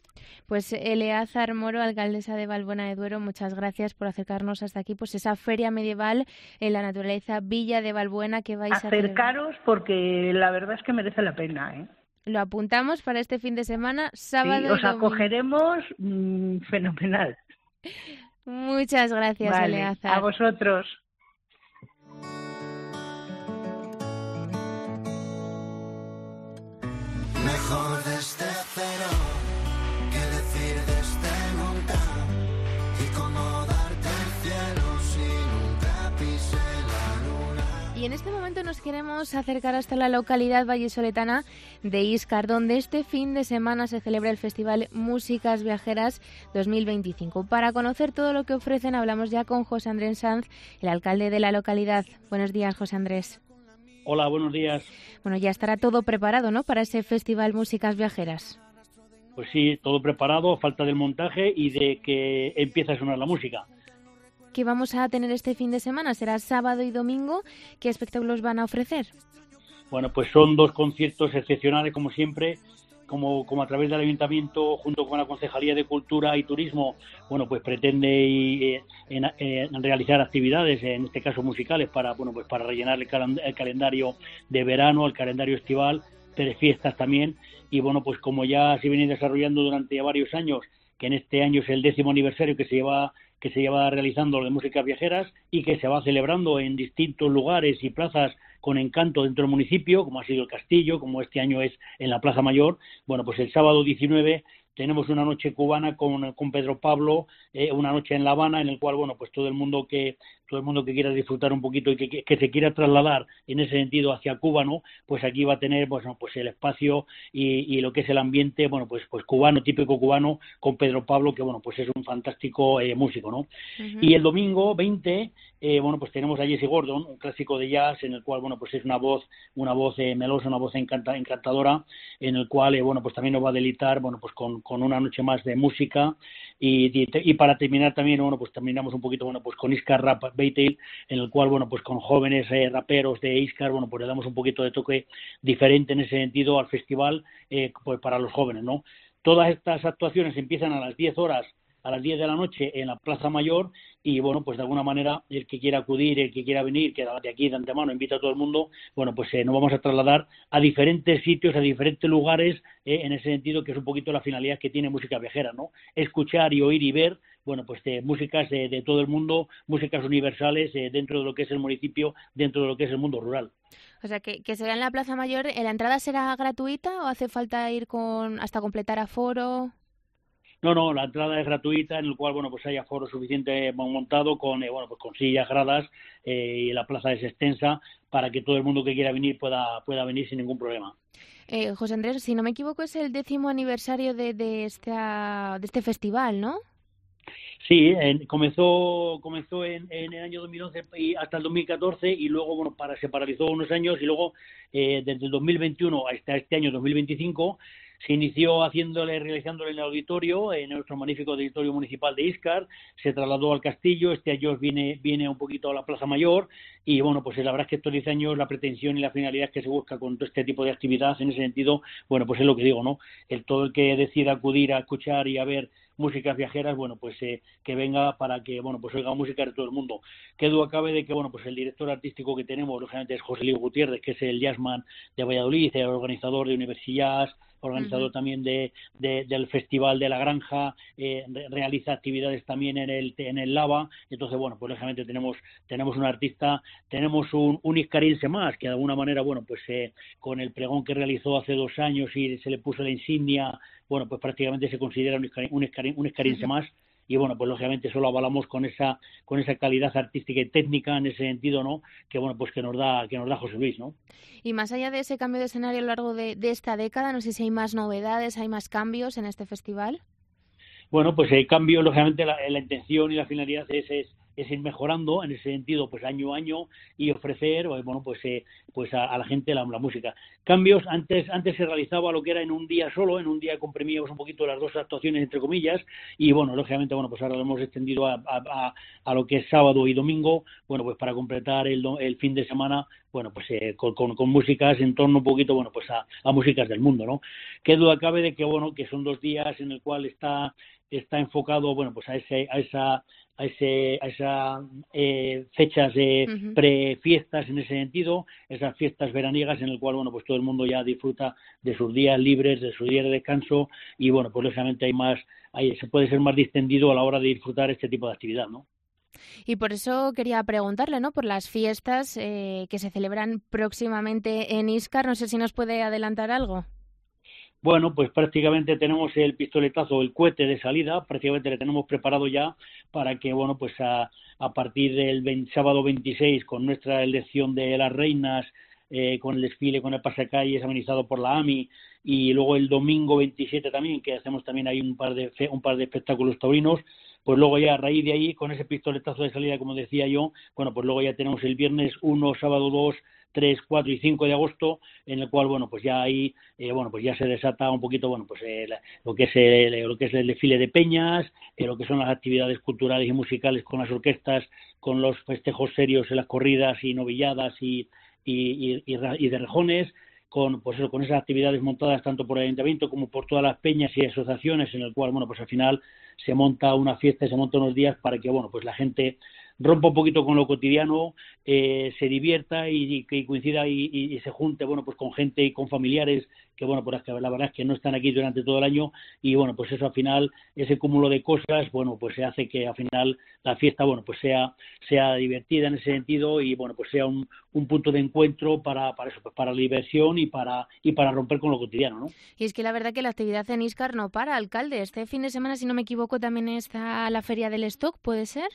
Pues Eleazar Moro, alcaldesa de Valbuena de Duero, muchas gracias por acercarnos hasta aquí, pues esa feria medieval en la naturaleza Villa de Valbuena que vais a celebrar. Acercaros porque la verdad es que merece la pena, ¿eh? Lo apuntamos para este fin de semana, sábado Sí, y os domingo. acogeremos mm, fenomenal. Muchas gracias, Vale, Eleazar. a vosotros. Mejor desde cero que decir desde nunca, y cómo darte el cielo si nunca pisé la luna. Y en este momento nos queremos acercar hasta la localidad vallesoletana de Íscar, donde este fin de semana se celebra el Festival Músicas Viajeras dos mil veinticinco. Para conocer todo lo que ofrecen hablamos ya con José Andrés Sanz, el alcalde de la localidad. Buenos días, José Andrés. Hola, buenos días. Bueno, ya estará todo preparado, ¿no?, para ese Festival Músicas Viajeras. Pues sí, todo preparado, falta del montaje y de que empiece a sonar la música. ¿Qué vamos a tener este fin de semana? ¿Será sábado y domingo? ¿Qué espectáculos van a ofrecer? Bueno, pues son dos conciertos excepcionales, como siempre, como, como a través del Ayuntamiento, junto con la Concejalía de Cultura y Turismo, bueno, pues pretende eh, en, eh, en realizar actividades, en este caso musicales, para bueno pues para rellenar el, cal- el calendario de verano, el calendario estival, de fiestas también, y bueno, pues como ya se viene desarrollando durante ya varios años, que en este año es el décimo aniversario que se lleva que se lleva realizando de músicas viajeras y que se va celebrando en distintos lugares y plazas con encanto dentro del municipio, como ha sido el Castillo, como este año es en la Plaza Mayor. Bueno, pues el sábado diecinueve tenemos una noche cubana con, con Pedro Pablo, eh, una noche en La Habana, en el cual, bueno, pues todo el mundo que todo el mundo que quiera disfrutar un poquito y que, que, que se quiera trasladar en ese sentido hacia Cuba, ¿no? Pues aquí va a tener, pues, no, pues el espacio y, y lo que es el ambiente, bueno, pues pues cubano, típico cubano, con Pedro Pablo, que, bueno, pues es un fantástico eh, músico, ¿no? Uh-huh. Y el domingo veinte, eh, bueno, pues tenemos a Jesse Gordon, un clásico de jazz, en el cual, bueno, pues es una voz, una voz eh, melosa, una voz encanta, encantadora, en el cual, eh, bueno, pues también nos va a deleitar, bueno, pues con, con una noche más de música, y, y, y para terminar también, bueno, pues terminamos un poquito, bueno, pues con Iscar Rap Battle, en el cual, bueno, pues con jóvenes eh, raperos de Iscar, bueno, pues le damos un poquito de toque diferente en ese sentido al festival, eh, pues para los jóvenes, ¿no? Todas estas actuaciones empiezan a las diez horas, a las diez de la noche en la Plaza Mayor, y bueno, pues de alguna manera el que quiera acudir, el que quiera venir, que de aquí de antemano invita a todo el mundo, bueno, pues eh, nos vamos a trasladar a diferentes sitios, a diferentes lugares, eh, en ese sentido, que es un poquito la finalidad que tiene Música Viajera, ¿no? Escuchar y oír y ver, bueno, pues de músicas de, de todo el mundo, músicas universales eh, dentro de lo que es el municipio, dentro de lo que es el mundo rural. O sea, que, que será en la Plaza Mayor. ¿La entrada será gratuita o hace falta ir con hasta completar aforo? No, no, la entrada es gratuita, en el cual, bueno, pues hay aforo suficiente montado con, eh, bueno, pues con sillas, gradas, eh, y la plaza es extensa para que todo el mundo que quiera venir pueda pueda venir sin ningún problema. Eh, José Andrés, si no me equivoco, es el décimo aniversario de, de, esta, de este festival, ¿no? Sí, en, comenzó comenzó en, en el año dos mil once y hasta el dos mil catorce, y luego, bueno, para se paralizó unos años, y luego eh, desde el dos mil veintiuno hasta este año dos mil veinticinco se inició haciéndole, realizándole en el auditorio, en nuestro magnífico auditorio municipal de Íscar, se trasladó al castillo, este año viene viene un poquito a la Plaza Mayor, y bueno, pues la verdad es que estos diez años la pretensión y la finalidad que se busca con todo este tipo de actividades, en ese sentido, bueno, pues es lo que digo, ¿no? El todo el que decida acudir a escuchar y a ver músicas viajeras, bueno, pues eh, que venga para que, bueno, pues oiga música de todo el mundo. Qué duda cabe de que, bueno, pues el director artístico que tenemos, lógicamente, es José Luis Gutiérrez, que es el jazzman de Valladolid, el organizador de Universijazz, organizador uh-huh. también de, de del Festival de la Granja, eh, re- realiza actividades también en el en el Lava. Entonces, bueno, pues lógicamente tenemos tenemos un artista, tenemos un, un iscariense más, que de alguna manera, bueno, pues eh, con el pregón que realizó hace dos años y se le puso la insignia, bueno, pues prácticamente se considera un iscariense, un iscariense, un iscariense uh-huh. más. Y bueno, pues lógicamente eso lo avalamos con esa con esa calidad artística y técnica, en ese sentido, ¿no? Que bueno, pues que nos da que nos da José Luis, ¿no? Y más allá de ese cambio de escenario a lo largo de, de esta década, no sé si hay más novedades, hay más cambios en este festival. Bueno, pues el cambio, lógicamente, la, la intención y la finalidad es, es es ir mejorando en ese sentido, pues año a año, y ofrecer, bueno, pues eh, pues a, a la gente la, la música. Cambios, antes antes se realizaba lo que era en un día solo, en un día comprimíamos un poquito las dos actuaciones, entre comillas, y bueno, lógicamente, bueno, pues ahora lo hemos extendido a, a, a lo que es sábado y domingo, bueno, pues para completar el, el fin de semana, bueno, pues eh, con, con, con músicas en torno un poquito, bueno, pues a, a músicas del mundo, ¿no? Qué duda cabe de que, bueno, que son dos días en el cual está está enfocado, bueno, pues a ese a esa a ese a esa eh, fechas de uh-huh. prefiestas, en ese sentido, esas fiestas veraniegas en el cual, bueno, pues todo el mundo ya disfruta de sus días libres, de sus días de descanso, y bueno, pues lógicamente hay más hay, se puede ser más distendido a la hora de disfrutar este tipo de actividad, ¿no? Y por eso quería preguntarle, ¿no?, por las fiestas eh, que se celebran próximamente en Íscar. No sé si nos puede adelantar algo. Bueno, pues prácticamente tenemos el pistoletazo, el cohete de salida, prácticamente le tenemos preparado ya para que, bueno, pues a, a partir del veinte, sábado veintiséis, con nuestra elección de las reinas, eh, con el desfile, con el pasacalles amenizado por la A M I, y luego el domingo veintisiete también, que hacemos también ahí un par de un par de espectáculos taurinos. Pues luego ya a raíz de ahí, con ese pistoletazo de salida, como decía yo, bueno, pues luego ya tenemos el viernes uno, sábado dos, tres, cuatro y cinco de agosto, en el cual, bueno, pues ya ahí, eh, bueno, pues ya se desata un poquito, bueno, pues eh, la, lo que es el, lo que es el desfile de peñas, eh, lo que son las actividades culturales y musicales con las orquestas, con los festejos serios en las corridas y novilladas y y, y, y, y de rejones, con pues eso, con esas actividades montadas tanto por el ayuntamiento como por todas las peñas y asociaciones, en el cual, bueno, pues al final se monta una fiesta y se monta unos días para que, bueno, pues la gente rompa un poquito con lo cotidiano, eh, se divierta y, y coincida y, y, y se junte, bueno, pues con gente y con familiares que, bueno, pues la verdad es que no están aquí durante todo el año y, bueno, pues eso al final, ese cúmulo de cosas, bueno, pues se hace que al final la fiesta, bueno, pues sea sea divertida en ese sentido y, bueno, pues sea un, un punto de encuentro para, para eso, pues para la diversión y para y para romper con lo cotidiano, ¿no? Y es que la verdad que la actividad en Íscar no para, alcalde. Este fin de semana, si no me equivoco, también está la Feria del Stock, ¿puede ser?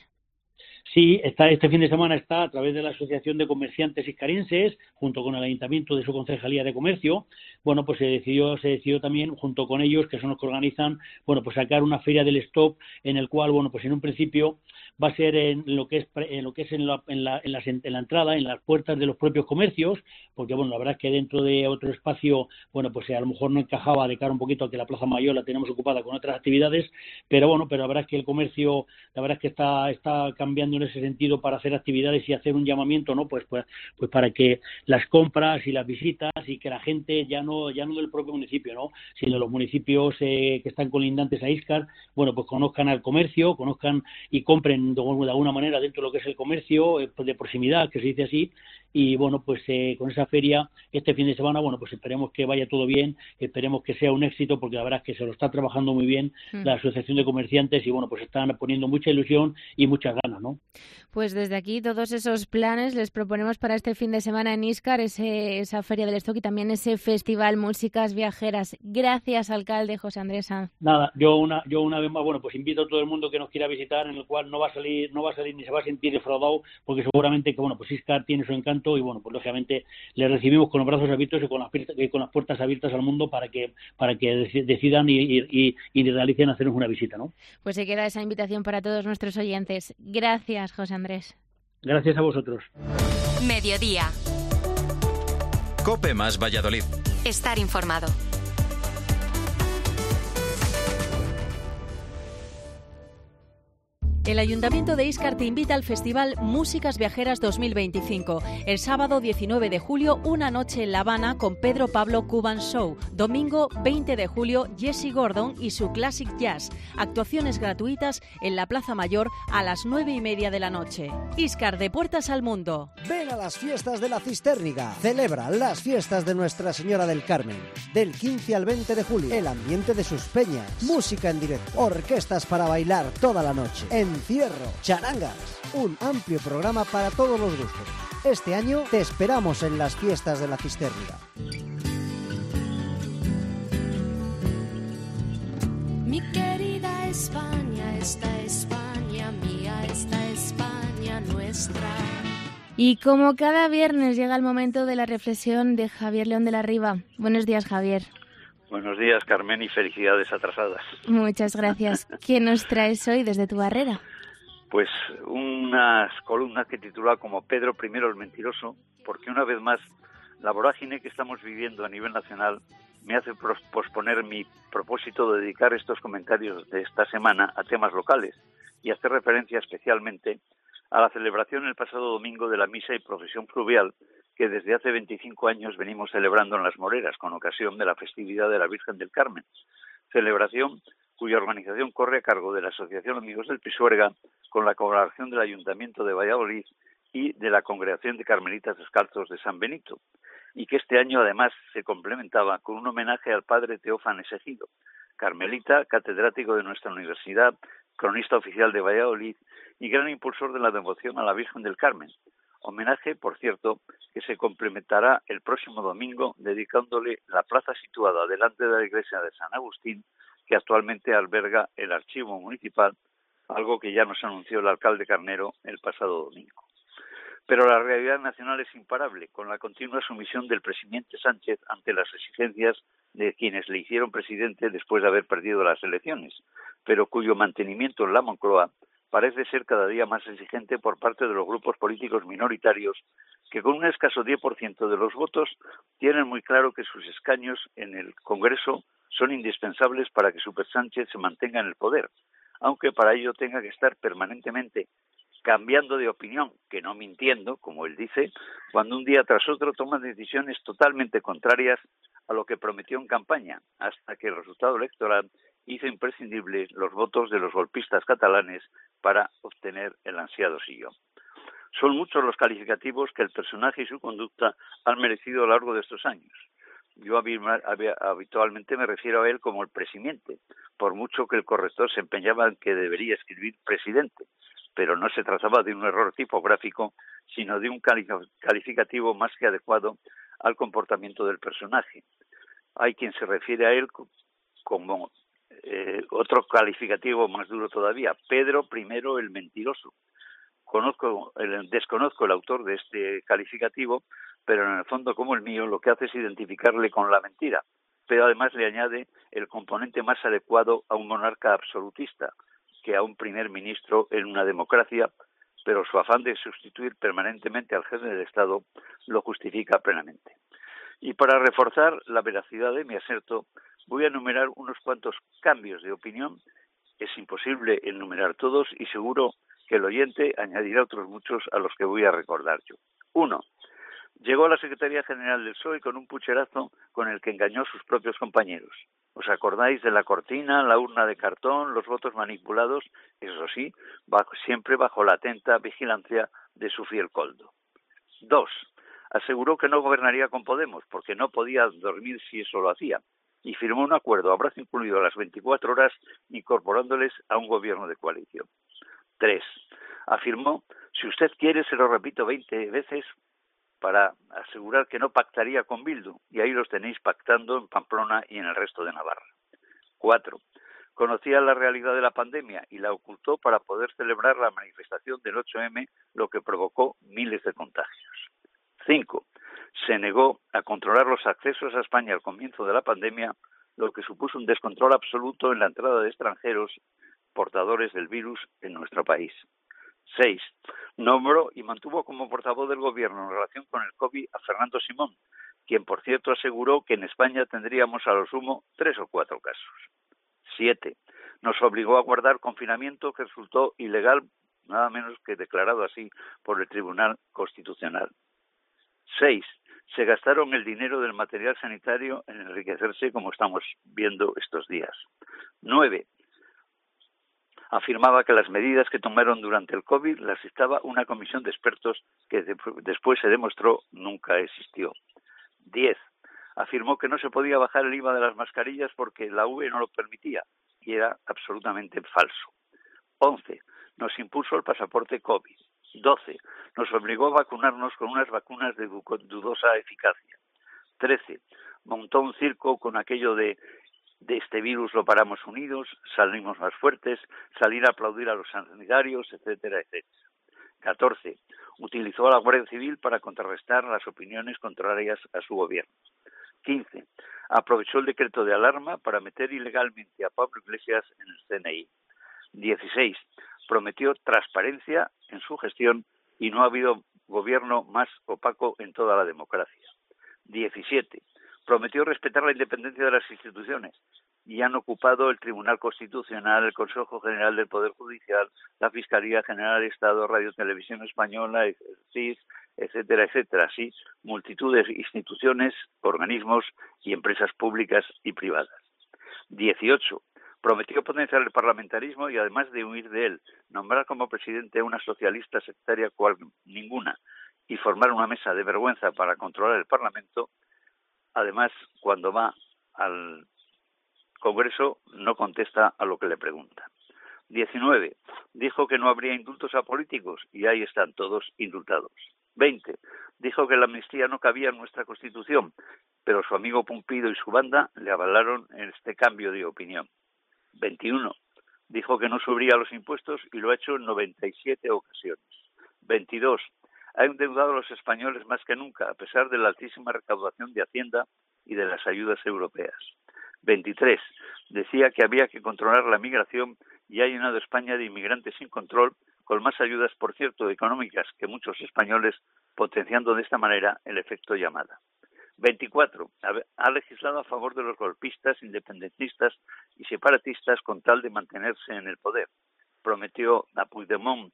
Sí, está, este fin de semana está a través de la Asociación de Comerciantes Iscarenses, junto con el Ayuntamiento de su Concejalía de Comercio, bueno, pues se decidió, se decidió también, junto con ellos, que son los que organizan, bueno, pues sacar una feria del stock en el cual, bueno, pues en un principio va a ser en lo que es en lo que es en la, en la, en la, en la entrada, en las puertas de los propios comercios, porque, bueno, la verdad es que dentro de otro espacio, bueno, pues a lo mejor no encajaba de cara un poquito a que la Plaza Mayor la tenemos ocupada con otras actividades, pero bueno, pero la verdad es que el comercio, la verdad es que está, está cambiando en ese sentido para hacer actividades y hacer un llamamiento, ¿no? Pues, pues, pues para que las compras y las visitas y que la gente ya no, ya no del propio municipio, ¿no? Sino los municipios eh, que están colindantes a Íscar, bueno, pues conozcan al comercio, conozcan y compren de alguna manera dentro de lo que es el comercio eh, de proximidad, que se dice así, y bueno, pues eh, con esa feria este fin de semana, bueno, pues esperemos que vaya todo bien, esperemos que sea un éxito, porque la verdad es que se lo está trabajando muy bien mm. la Asociación de Comerciantes y bueno, pues están poniendo mucha ilusión y muchas ganas, ¿no? Pues desde aquí todos esos planes les proponemos para este fin de semana en Íscar, ese, esa Feria del Stock y también ese Festival Músicas Viajeras. Gracias, alcalde José Andrés Sanz. Nada, yo una, yo una vez más, bueno, pues invito a todo el mundo que nos quiera visitar, en el cual no va a salir, no va a salir ni se va a sentir defraudado, porque seguramente que, bueno, pues Íscar tiene su encanto y bueno, pues lógicamente le recibimos con los brazos abiertos y con las, y con las puertas abiertas al mundo para que para que decidan y, y, y realicen hacernos una visita, ¿no? Pues se queda esa invitación para todos nuestros oyentes. Gracias, José Andrés. Gracias a vosotros. Mediodía. COPE más Valladolid. Estar informado. El Ayuntamiento de Íscar te invita al Festival Músicas Viajeras dos mil veinticinco. El sábado diecinueve de julio, una noche en La Habana con Pedro Pablo Cuban Show. Domingo veinte de julio, Jesse Gordon y su Classic Jazz. Actuaciones gratuitas en la Plaza Mayor a las nueve y media de la noche. Íscar, de puertas al mundo. Ven a las fiestas de la Cistérniga. Celebra las fiestas de Nuestra Señora del Carmen. Del quince al veinte de julio. El ambiente de sus peñas. Música en directo. Orquestas para bailar toda la noche. En Encierro, charangas, un amplio programa para todos los gustos. Este año te esperamos en las fiestas de la Cistérniga. Mi querida España, esta España mía, esta España nuestra. Y como cada viernes llega el momento de la reflexión de Javier León de la Riva. Buenos días, Javier. Buenos días, Carmen, y felicidades atrasadas. Muchas gracias. ¿Qué nos traes hoy desde tu barrera? Pues unas columnas que titula como Pedro primero el mentiroso, porque una vez más la vorágine que estamos viviendo a nivel nacional me hace posponer mi propósito de dedicar estos comentarios de esta semana a temas locales y hacer referencia especialmente a la celebración el pasado domingo de la misa y procesión fluvial que desde hace veinticinco años venimos celebrando en Las Moreras con ocasión de la festividad de la Virgen del Carmen. Celebración cuya organización corre a cargo de la Asociación Amigos del Pisuerga con la colaboración del Ayuntamiento de Valladolid y de la Congregación de Carmelitas Descalzos de San Benito, y que este año además se complementaba con un homenaje al padre Teófanes Ejido, carmelita, catedrático de nuestra universidad, cronista oficial de Valladolid y gran impulsor de la devoción a la Virgen del Carmen. Homenaje, por cierto, que se complementará el próximo domingo dedicándole la plaza situada delante de la iglesia de San Agustín, que actualmente alberga el archivo municipal, algo que ya nos anunció el alcalde Carnero el pasado domingo. Pero la realidad nacional es imparable, con la continua sumisión del presidente Sánchez ante las exigencias de quienes le hicieron presidente después de haber perdido las elecciones, pero cuyo mantenimiento en la Moncloa parece ser cada día más exigente por parte de los grupos políticos minoritarios que con un escaso diez por ciento de los votos tienen muy claro que sus escaños en el Congreso son indispensables para que Super Sánchez se mantenga en el poder, aunque para ello tenga que estar permanentemente cambiando de opinión, que no mintiendo, como él dice, cuando un día tras otro toma decisiones totalmente contrarias a lo que prometió en campaña, hasta que el resultado electoral hizo imprescindible los votos de los golpistas catalanes para obtener el ansiado sillón. Son muchos los calificativos que el personaje y su conducta han merecido a lo largo de estos años. Yo habitualmente me refiero a él como el presimiente, por mucho que el corrector se empeñaba en que debería escribir presidente, pero no se trataba de un error tipográfico, sino de un calificativo más que adecuado al comportamiento del personaje. Hay quien se refiere a él como eh, otro calificativo más duro todavía, Pedro primero el mentiroso. Conozco, el, desconozco el autor de este calificativo, pero en el fondo, como el mío, lo que hace es identificarle con la mentira, pero además le añade el componente más adecuado a un monarca absolutista que a un primer ministro en una democracia, pero su afán de sustituir permanentemente al jefe del Estado lo justifica plenamente. Y para reforzar la veracidad de mi aserto, voy a enumerar unos cuantos cambios de opinión. Es imposible enumerar todos y seguro que el oyente añadirá otros muchos a los que voy a recordar yo. Uno. Llegó a la Secretaría General del P S O E con un pucherazo con el que engañó a sus propios compañeros. ¿Os acordáis de la cortina, la urna de cartón, los votos manipulados? Eso sí, bajo, siempre bajo la atenta vigilancia de su fiel coldo. Dos. Aseguró que no gobernaría con Podemos porque no podía dormir si eso lo hacía y firmó un acuerdo a brazo incluido a las veinticuatro horas incorporándoles a un gobierno de coalición. Tres. Afirmó, si usted quiere se lo repito veinte veces, para asegurar que no pactaría con Bildu, y ahí los tenéis pactando en Pamplona y en el resto de Navarra. Cuatro. Conocía la realidad de la pandemia y la ocultó para poder celebrar la manifestación del ocho eme, lo que provocó miles de contagios. Cinco. Se negó a controlar los accesos a España al comienzo de la pandemia, lo que supuso un descontrol absoluto en la entrada de extranjeros portadores del virus en nuestro país. Seis. Nombró y mantuvo como portavoz del Gobierno en relación con el COVID a Fernando Simón, quien por cierto aseguró que en España tendríamos a lo sumo tres o cuatro casos. Siete. Nos obligó a guardar confinamiento que resultó ilegal, nada menos que declarado así por el Tribunal Constitucional. Seis. Se gastaron el dinero del material sanitario en enriquecerse, como estamos viendo estos días. Nueve. Afirmaba que las medidas que tomaron durante el COVID las dictaba una comisión de expertos que de, después se demostró nunca existió. Diez. Afirmó que no se podía bajar el I V A de las mascarillas porque la U E no lo permitía y era absolutamente falso. Once. Nos impuso el pasaporte COVID. Doce. Nos obligó a vacunarnos con unas vacunas de dudosa eficacia. Trece. Montó un circo con aquello de de este virus lo paramos unidos, salimos más fuertes, salir a aplaudir a los sanitarios, etcétera, etcétera. Catorce. Utilizó a la Guardia Civil para contrarrestar las opiniones contrarias a su gobierno. Quince. Aprovechó el decreto de alarma para meter ilegalmente a Pablo Iglesias en el ce ene i. Dieciséis. Prometió transparencia en su gestión y no ha habido gobierno más opaco en toda la democracia. Diecisiete. Prometió respetar la independencia de las instituciones y han ocupado el Tribunal Constitucional, el Consejo General del Poder Judicial, la Fiscalía General del Estado, Radio Televisión Española, el C I S, etcétera, etcétera. Así, multitud de instituciones, organismos y empresas públicas y privadas. Dieciocho. Prometió potenciar el parlamentarismo y, además de huir de él, nombrar como presidente a una socialista sectaria cual ninguna y formar una mesa de vergüenza para controlar el Parlamento. Además, cuando va al Congreso, no contesta a lo que le preguntan. Diecinueve. Dijo que no habría indultos a políticos y ahí están todos indultados. Veinte. Dijo que la amnistía no cabía en nuestra Constitución, pero su amigo Pumpido y su banda le avalaron en este cambio de opinión. Veintiuno. Dijo que no subiría los impuestos y lo ha hecho en noventa y siete ocasiones. Veintidós. Ha endeudado a los españoles más que nunca, a pesar de la altísima recaudación de Hacienda y de las ayudas europeas. Veintitrés. Decía que había que controlar la migración y ha llenado España de inmigrantes sin control, con más ayudas, por cierto, económicas que muchos españoles, potenciando de esta manera el efecto llamada. Veinticuatro. Ha legislado a favor de los golpistas, independentistas y separatistas con tal de mantenerse en el poder. Prometió a Puigdemont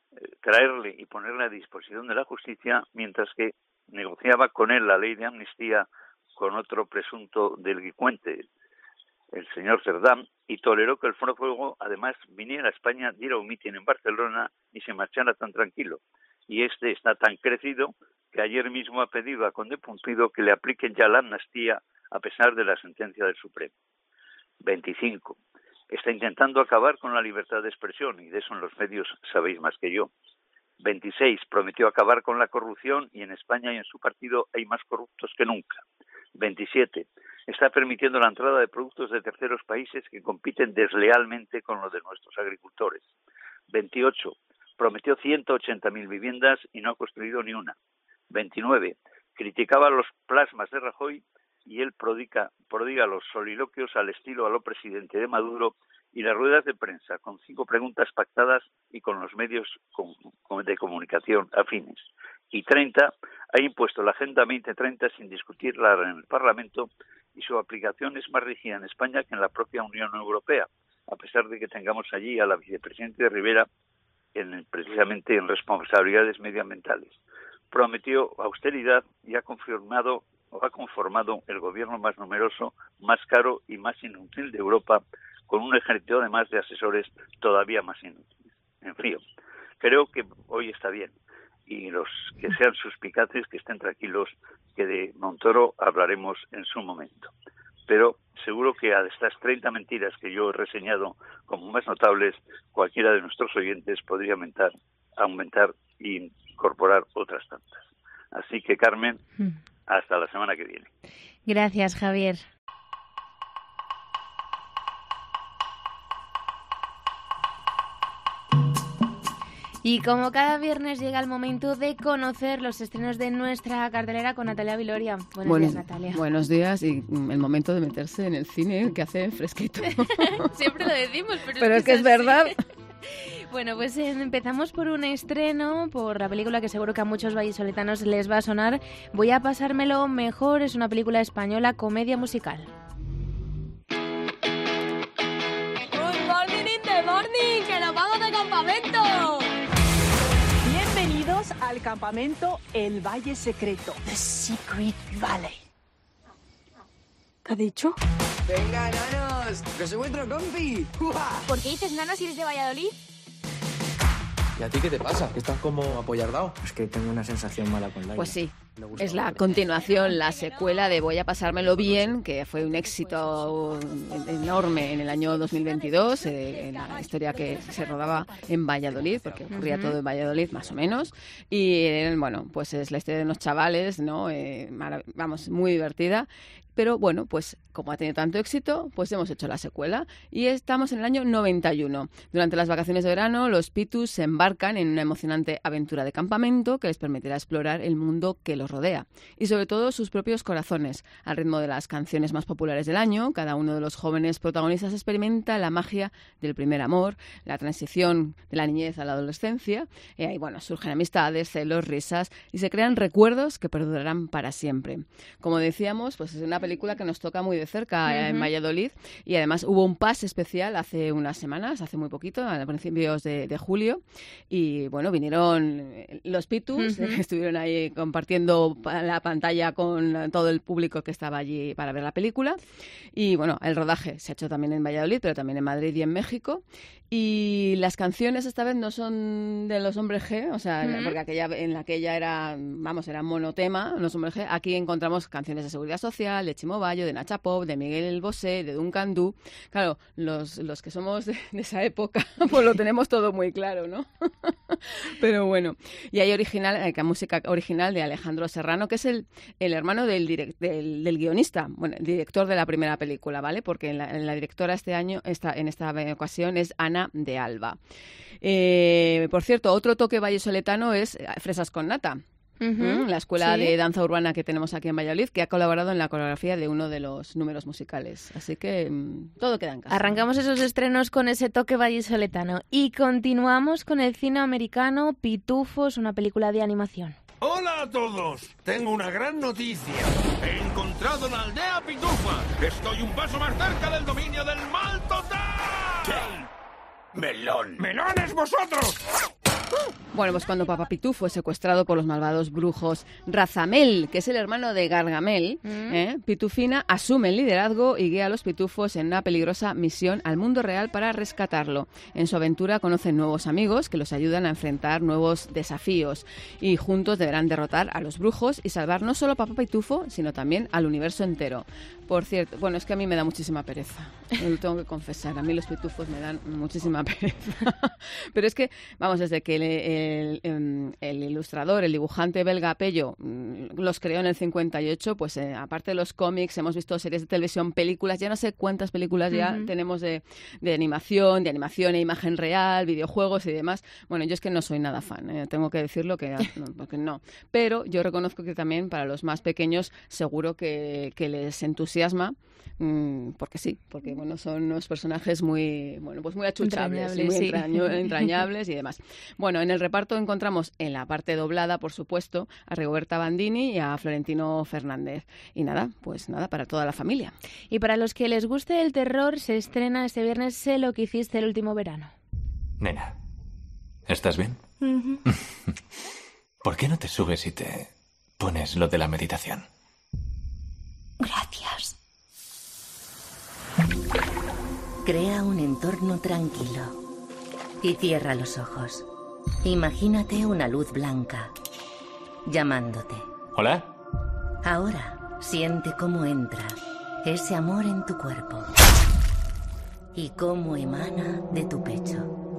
traerle y ponerle a disposición de la justicia, mientras que negociaba con él la ley de amnistía con otro presunto delincuente. el señor Cerdán, y toleró que el fuego además viniera a España, diera un mitin en Barcelona y se marchara tan tranquilo. Y este está tan crecido que ayer mismo ha pedido a Conde Pumpido que le apliquen ya la amnistía a pesar de la sentencia del Supremo. veinticinco. Está intentando acabar con la libertad de expresión, y de eso en los medios sabéis más que yo. veintiséis. Prometió acabar con la corrupción, y en España y en su partido hay más corruptos que nunca. veintisiete. Está permitiendo la entrada de productos de terceros países que compiten deslealmente con los de nuestros agricultores. veintiocho. Prometió ciento ochenta mil viviendas y no ha construido ni una. veintinueve. Criticaba los plasmas de Rajoy y él prodiga, prodiga los soliloquios al estilo a lo presidente de Maduro y las ruedas de prensa con cinco preguntas pactadas y con los medios de comunicación afines. Y treinta. Ha impuesto la Agenda veinte treinta sin discutirla en el Parlamento y su aplicación es más rígida en España que en la propia Unión Europea, a pesar de que tengamos allí a la vicepresidenta de Rivera en, precisamente en responsabilidades medioambientales. Prometió austeridad y ha confirmado o ha conformado el gobierno más numeroso, más caro y más inútil de Europa, con un ejército además de asesores todavía más inútiles. En fin, creo que hoy está bien. Y los que sean suspicaces, que estén tranquilos, que de Montoro hablaremos en su momento. Pero seguro que a estas treinta mentiras que yo he reseñado como más notables, cualquiera de nuestros oyentes podría aumentar, aumentar e incorporar otras tantas. Así que, Carmen, hasta la semana que viene. Gracias, Javier. Y como cada viernes llega el momento de conocer los estrenos de nuestra cartelera con Natalia Viloria. Buenos Buenos, días, Natalia. Buenos días y el momento de meterse en el cine que hace fresquito. Siempre lo decimos, pero, pero es que es, que es verdad. Bueno, pues eh, empezamos por un estreno, por la película que seguro que a muchos vallisoletanos les va a sonar. Voy a pasármelo mejor, es una película española, comedia musical. Good morning in the morning, que nos vamos de campamento. Bienvenidos al campamento El Valle Secreto. The Secret Valley. ¿Qué ha dicho? Venga, nanos, que soy vuestro compi. ¿Por qué dices nanos si eres de Valladolid? ¿Y a ti qué te pasa? ¿Que estás como apoyardado? Es que tengo una sensación mala con Laila. Pues sí, es la continuación, la secuela de Voy a pasármelo bien, que fue un éxito enorme en el año dos mil veintidós, eh, en la historia que se rodaba en Valladolid, porque ocurría uh-huh. todo en Valladolid más o menos, y eh, bueno, pues es la historia de unos chavales, ¿no? Eh, marav- vamos, muy divertida. Pero bueno, pues como ha tenido tanto éxito, pues hemos hecho la secuela. Y estamos en el año noventa y uno. Durante las vacaciones de verano, los Pitus se embarcan en una emocionante aventura de campamento que les permitirá explorar el mundo que los rodea. Y sobre todo sus propios corazones. Al ritmo de las canciones más populares del año, cada uno de los jóvenes protagonistas experimenta la magia del primer amor, la transición de la niñez a la adolescencia. Y ahí, bueno, surgen amistades, celos, risas y se crean recuerdos que perdurarán para siempre. Como decíamos, pues es una película que nos toca muy de cerca uh-huh. en Valladolid y además hubo un pase especial hace unas semanas, hace muy poquito, a principios de, de julio y bueno, vinieron los Pitus, uh-huh. eh, estuvieron ahí compartiendo la pantalla con todo el público que estaba allí para ver la película y bueno, el rodaje se ha hecho también en Valladolid, pero también en Madrid y en México. Y las canciones esta vez no son de los Hombres G, o sea, uh-huh. porque aquella, en aquella era, vamos, era monotema, los Hombres G. Aquí encontramos canciones de Seguridad Social, de Chimo Bayo, de Nacha Pop, de Miguel Bosé, de Duncan Du. Claro, los, los que somos de, de esa época, pues lo tenemos todo muy claro, ¿no? Pero bueno, y hay original, hay música original de Alejandro Serrano, que es el, el hermano del, direct, del, del guionista, bueno, el director de la primera película, ¿vale? Porque en la, en la directora este año, esta, en esta ocasión, es Ana de Alba. Eh, por cierto, otro toque vallesoletano es Fresas con Nata. Uh-huh. La escuela sí. de danza urbana que tenemos aquí en Valladolid, que ha colaborado en la coreografía de uno de los números musicales. Así que mmm, todo queda en casa. Arrancamos esos estrenos con ese toque vallisoletano y continuamos con el cine americano Pitufos, una película de animación. ¡Hola a todos! Tengo una gran noticia. He encontrado la aldea Pitufa. Estoy un paso más cerca del dominio del mal total. ¿Qué? ¡Melón! ¡Melones vosotros! Bueno, pues cuando Papá Pitufo es secuestrado por los malvados brujos Razamel, que es el hermano de Gargamel, mm. ¿eh? Pitufina asume el liderazgo y guía a los pitufos en una peligrosa misión al mundo real para rescatarlo. En su aventura conocen nuevos amigos que los ayudan a enfrentar nuevos desafíos y juntos deberán derrotar a los brujos y salvar no solo a Papá Pitufo, sino también al universo entero. Por cierto, bueno, es que a mí me da muchísima pereza, lo tengo que confesar, a mí los pitufos me dan muchísima pereza. Pero es que, vamos, desde que el, el, el, el ilustrador, el dibujante belga Pello los creó en el cincuenta y ocho, pues eh, aparte de los cómics, hemos visto series de televisión, películas, ya no sé cuántas películas ya uh-huh. tenemos de, de animación, de animación e imagen real, videojuegos y demás. Bueno, yo es que no soy nada fan, eh, tengo que decirlo, que no, porque no. Pero yo reconozco que también para los más pequeños seguro que, que les entusiasma, mmm, porque sí, porque bueno, son unos personajes muy, bueno, pues muy achuchables, muy sí. entraño, entrañables y demás. Bueno, en el reparto encontramos en la parte doblada, por supuesto, a Rigoberta Bandini y a Florentino Fernández. Y nada, pues nada, para toda la familia. Y para los que les guste el terror, se estrena este viernes Sé lo que hiciste el último verano. Nena, ¿estás bien? Uh-huh. ¿Por qué no te subes y te pones lo de la meditación? Gracias. Crea un entorno tranquilo y cierra los ojos. Imagínate una luz blanca llamándote. ¿Hola? Ahora siente cómo entra ese amor en tu cuerpo y cómo emana de tu pecho.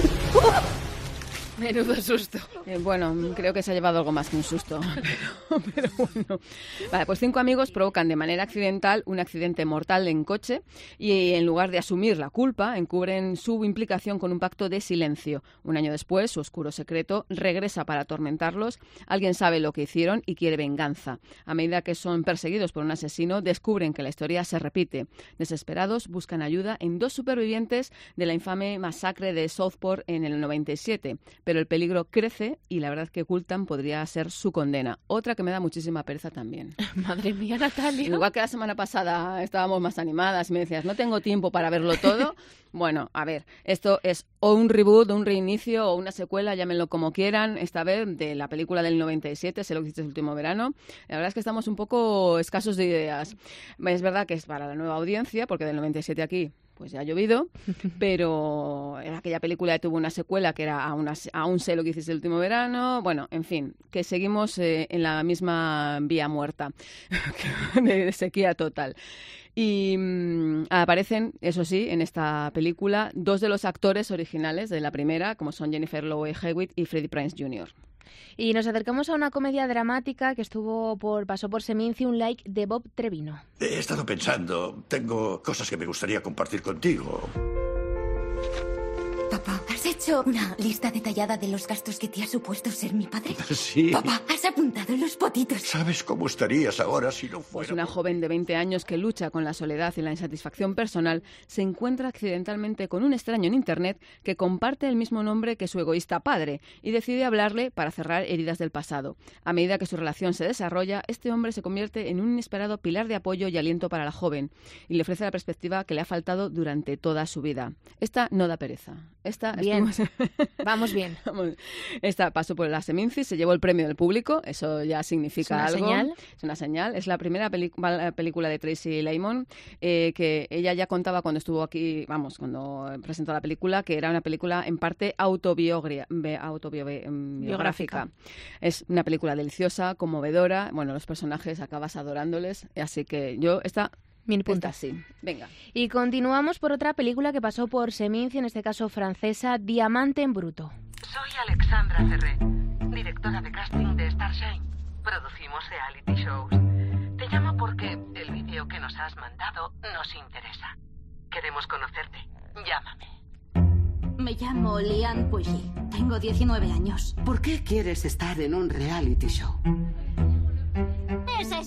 Menudo susto. Eh, bueno, creo que se ha llevado algo más que un susto. Pero, pero bueno. Vale, pues cinco amigos provocan de manera accidental un accidente mortal en coche y en lugar de asumir la culpa, encubren su implicación con un pacto de silencio. Un año después, su oscuro secreto regresa para atormentarlos. Alguien sabe lo que hicieron y quiere venganza. A medida que son perseguidos por un asesino, descubren que la historia se repite. Desesperados, buscan ayuda en dos supervivientes de la infame masacre de Southport en el noventa y siete. Pero el peligro crece y la verdad que ocultan podría ser su condena. Otra que me da muchísima pereza también. Madre mía, Natalia. Igual que la semana pasada estábamos más animadas y me decías, no tengo tiempo para verlo todo. Bueno, a ver, esto es o un reboot, o un reinicio, o una secuela, llámenlo como quieran, esta vez de la película del noventa y siete, Sé lo que hiciste el último verano. La verdad es que estamos un poco escasos de ideas. Es verdad que es para la nueva audiencia, porque del noventa y siete aquí pues ya ha llovido, pero en aquella película tuvo una secuela que era Aún, aún sé lo que hiciste el último verano. Bueno, en fin, que seguimos eh, en la misma vía muerta de, de sequía total. Y mmm, aparecen, eso sí, en esta película dos de los actores originales de la primera, como son Jennifer Love Hewitt y Freddie Prinze junior Y nos acercamos a una comedia dramática que estuvo por pasó por Seminci, Un like de Bob Trevino. He estado pensando, tengo cosas que me gustaría compartir contigo. Papá, ¿has hecho una lista detallada de los gastos que te ha supuesto ser mi padre? Sí. Papá, ¿has apuntado los potitos? ¿Sabes cómo estarías ahora si no fuera...? Pues una joven de veinte años que lucha con la soledad y la insatisfacción personal se encuentra accidentalmente con un extraño en Internet que comparte el mismo nombre que su egoísta padre y decide hablarle para cerrar heridas del pasado. A medida que su relación se desarrolla, este hombre se convierte en un inesperado pilar de apoyo y aliento para la joven y le ofrece la perspectiva que le ha faltado durante toda su vida. Esta no da pereza. Esta bien, estuvo... vamos bien. Esta pasó por la Seminci, se llevó el premio del público, eso ya significa ¿Es una algo. señal? Es una señal. Es la primera peli- película de Tracy Lehman, eh, que ella ya contaba cuando estuvo aquí, vamos, cuando presentó la película, que era una película en parte autobiográfica. autobiográfica. Es una película deliciosa, conmovedora. Bueno, los personajes acabas adorándoles, así que yo esta... Mil puntos. Sí, venga. Y continuamos por otra película que pasó por Seminci, en este caso francesa, Diamante en bruto. Soy Alexandra Ferré, directora de casting de Starshine. Producimos reality shows. Te llamo porque el vídeo que nos has mandado nos interesa. Queremos conocerte. Llámame. Me llamo Liane Pougy. Tengo diecinueve años. ¿Por qué quieres estar en un reality show? Esa es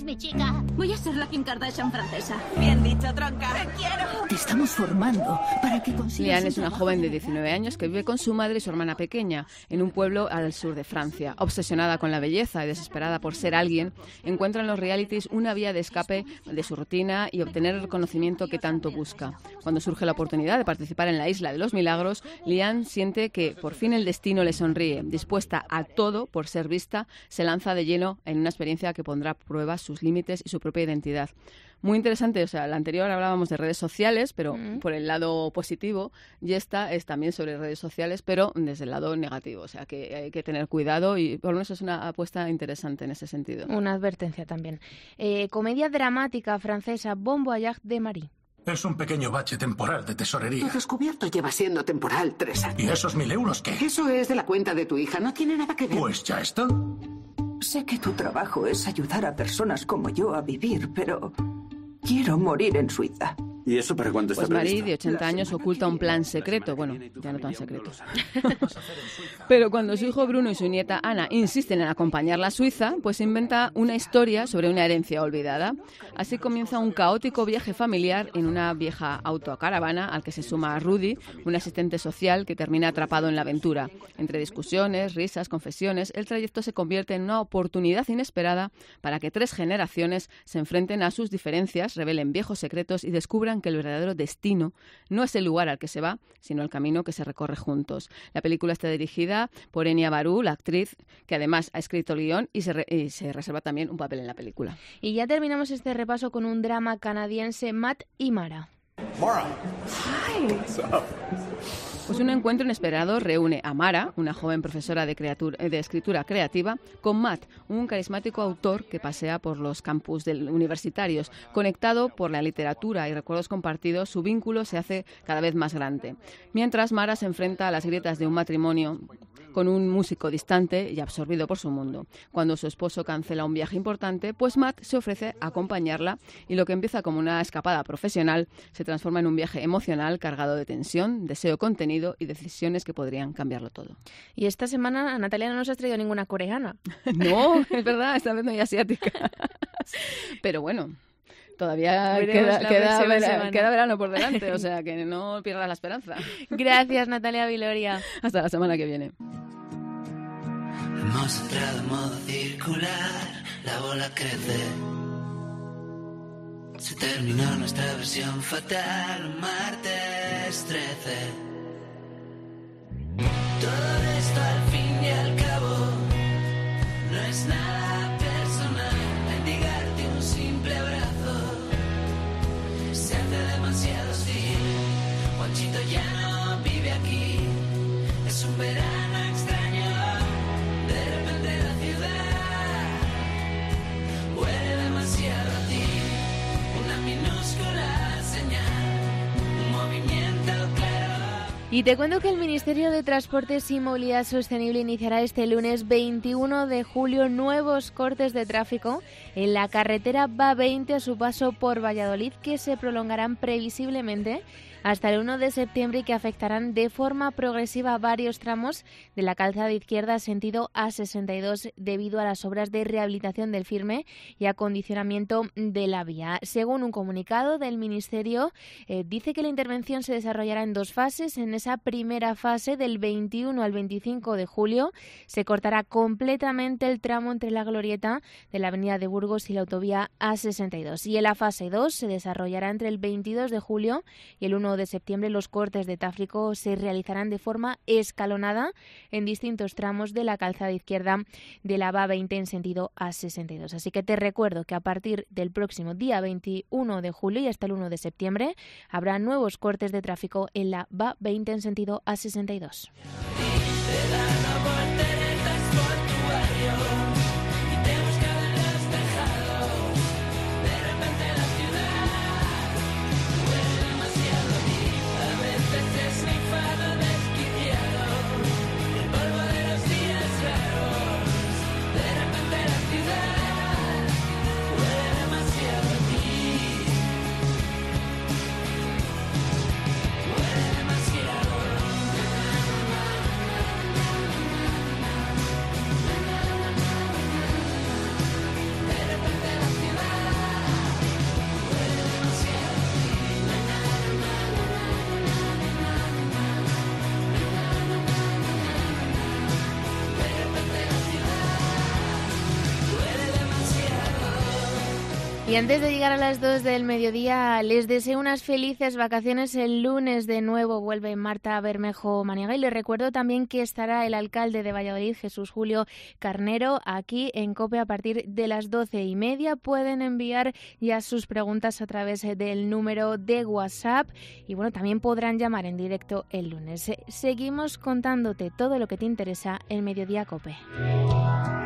eres mi chica. Voy a ser la Kim Kardashian francesa. Bien dicho, tronca. ¡Te quiero! Te estamos formando para que consigas... Liane es una joven de diecinueve años que vive con su madre y su hermana pequeña en un pueblo al sur de Francia. Obsesionada con la belleza y desesperada por ser alguien, encuentra en los realities una vía de escape de su rutina y obtener el reconocimiento que tanto busca. Cuando surge la oportunidad de participar en la Isla de los Milagros, Liane siente que por fin el destino le sonríe. Dispuesta a todo por ser vista, se lanza de lleno en una experiencia que pondrá a prueba sus límites y su propia identidad. Muy interesante, o sea, la anterior hablábamos de redes sociales, pero mm. por el lado positivo, y esta es también sobre redes sociales, pero desde el lado negativo, o sea, que hay que tener cuidado y por lo menos es una apuesta interesante en ese sentido. Una advertencia también. Eh, comedia dramática francesa Bon Voyage de Marie. Es un pequeño bache temporal de tesorería. Tu descubierto lleva siendo temporal tres años. ¿Y esos mil euros qué? Eso es de la cuenta de tu hija, no tiene nada que ver. Pues ya está. Sé que tu trabajo es ayudar a personas como yo a vivir, pero quiero morir en Suiza. ¿Y eso para cuándo está Pues Marie, previsto? de ochenta años, oculta un plan secreto. Bueno, ya no tan secreto. Pero cuando su hijo Bruno y su nieta Ana insisten en acompañarla a Suiza, pues inventa una historia sobre una herencia olvidada. Así comienza un caótico viaje familiar en una vieja autocaravana al que se suma Rudy, un asistente social que termina atrapado en la aventura. Entre discusiones, risas, confesiones, el trayecto se convierte en una oportunidad inesperada para que tres generaciones se enfrenten a sus diferencias, revelen viejos secretos y descubran que el verdadero destino no es el lugar al que se va, sino el camino que se recorre juntos. La película está dirigida por Enya Barú, la actriz que además ha escrito el guión y se, re- y se reserva también un papel en la película. Y ya terminamos este repaso con un drama canadiense, Matt y Mara. Mara. Hi. Pues un encuentro inesperado reúne a Mara, una joven profesora de, creatura, de escritura creativa, con Matt, un carismático autor que pasea por los campus del, universitarios. Conectado por la literatura y recuerdos compartidos, su vínculo se hace cada vez más grande. Mientras Mara se enfrenta a las grietas de un matrimonio con un músico distante y absorbido por su mundo. Cuando su esposo cancela un viaje importante, pues Matt se ofrece a acompañarla y lo que empieza como una escapada profesional se transforma en un viaje emocional cargado de tensión, deseo contenido y decisiones que podrían cambiarlo todo. Y esta semana, Natalia, no nos has traído ninguna coreana. No, es verdad, esta vez no hay asiática. Pero bueno, todavía queda, queda, vera, queda verano por delante, o sea que no pierdas la esperanza. Gracias, Natalia Viloria. Hasta la semana que viene. Hemos entrado en modo circular, la bola crece. Se terminó nuestra versión fatal, martes trece. Todo esto al fin y al cabo no es nada personal. Mendigarte un simple abrazo se hace demasiado hostil. Juanchito ya no vive aquí, es un verano extraño. De repente la ciudad huele demasiado a ti. Una minúscula señal, un movimiento claro. Y te cuento que el Ministerio de Transportes y Movilidad Sostenible iniciará este lunes veintiuno de julio nuevos cortes de tráfico en la carretera B A veinte a su paso por Valladolid, que se prolongarán previsiblemente hasta el uno de septiembre y que afectarán de forma progresiva varios tramos de la calzada izquierda sentido A sesenta y dos debido a las obras de rehabilitación del firme y acondicionamiento de la vía. Según un comunicado del Ministerio, eh, dice que la intervención se desarrollará en dos fases. En esa primera fase, del veintiuno al veinticinco de julio, se cortará completamente el tramo entre la glorieta de la avenida de Burgos y la autovía A sesenta y dos. Y en la fase dos se desarrollará entre el veintidós de julio y el uno de septiembre. Los cortes de tráfico se realizarán de forma escalonada en distintos tramos de la calzada izquierda de la B A veinte en sentido A sesenta y dos. Así que te recuerdo que a partir del próximo día veintiuno de julio y hasta el uno de septiembre habrá nuevos cortes de tráfico en la B A veinte en sentido A sesenta y dos. Y antes de llegar a las dos del mediodía, les deseo unas felices vacaciones. El lunes de nuevo vuelve Marta Bermejo Maniaga y les recuerdo también que estará el alcalde de Valladolid, Jesús Julio Carnero, aquí en COPE a partir de las doce y media. Pueden enviar ya sus preguntas a través del número de WhatsApp y bueno, también podrán llamar en directo el lunes. Seguimos contándote todo lo que te interesa en Mediodía COPE.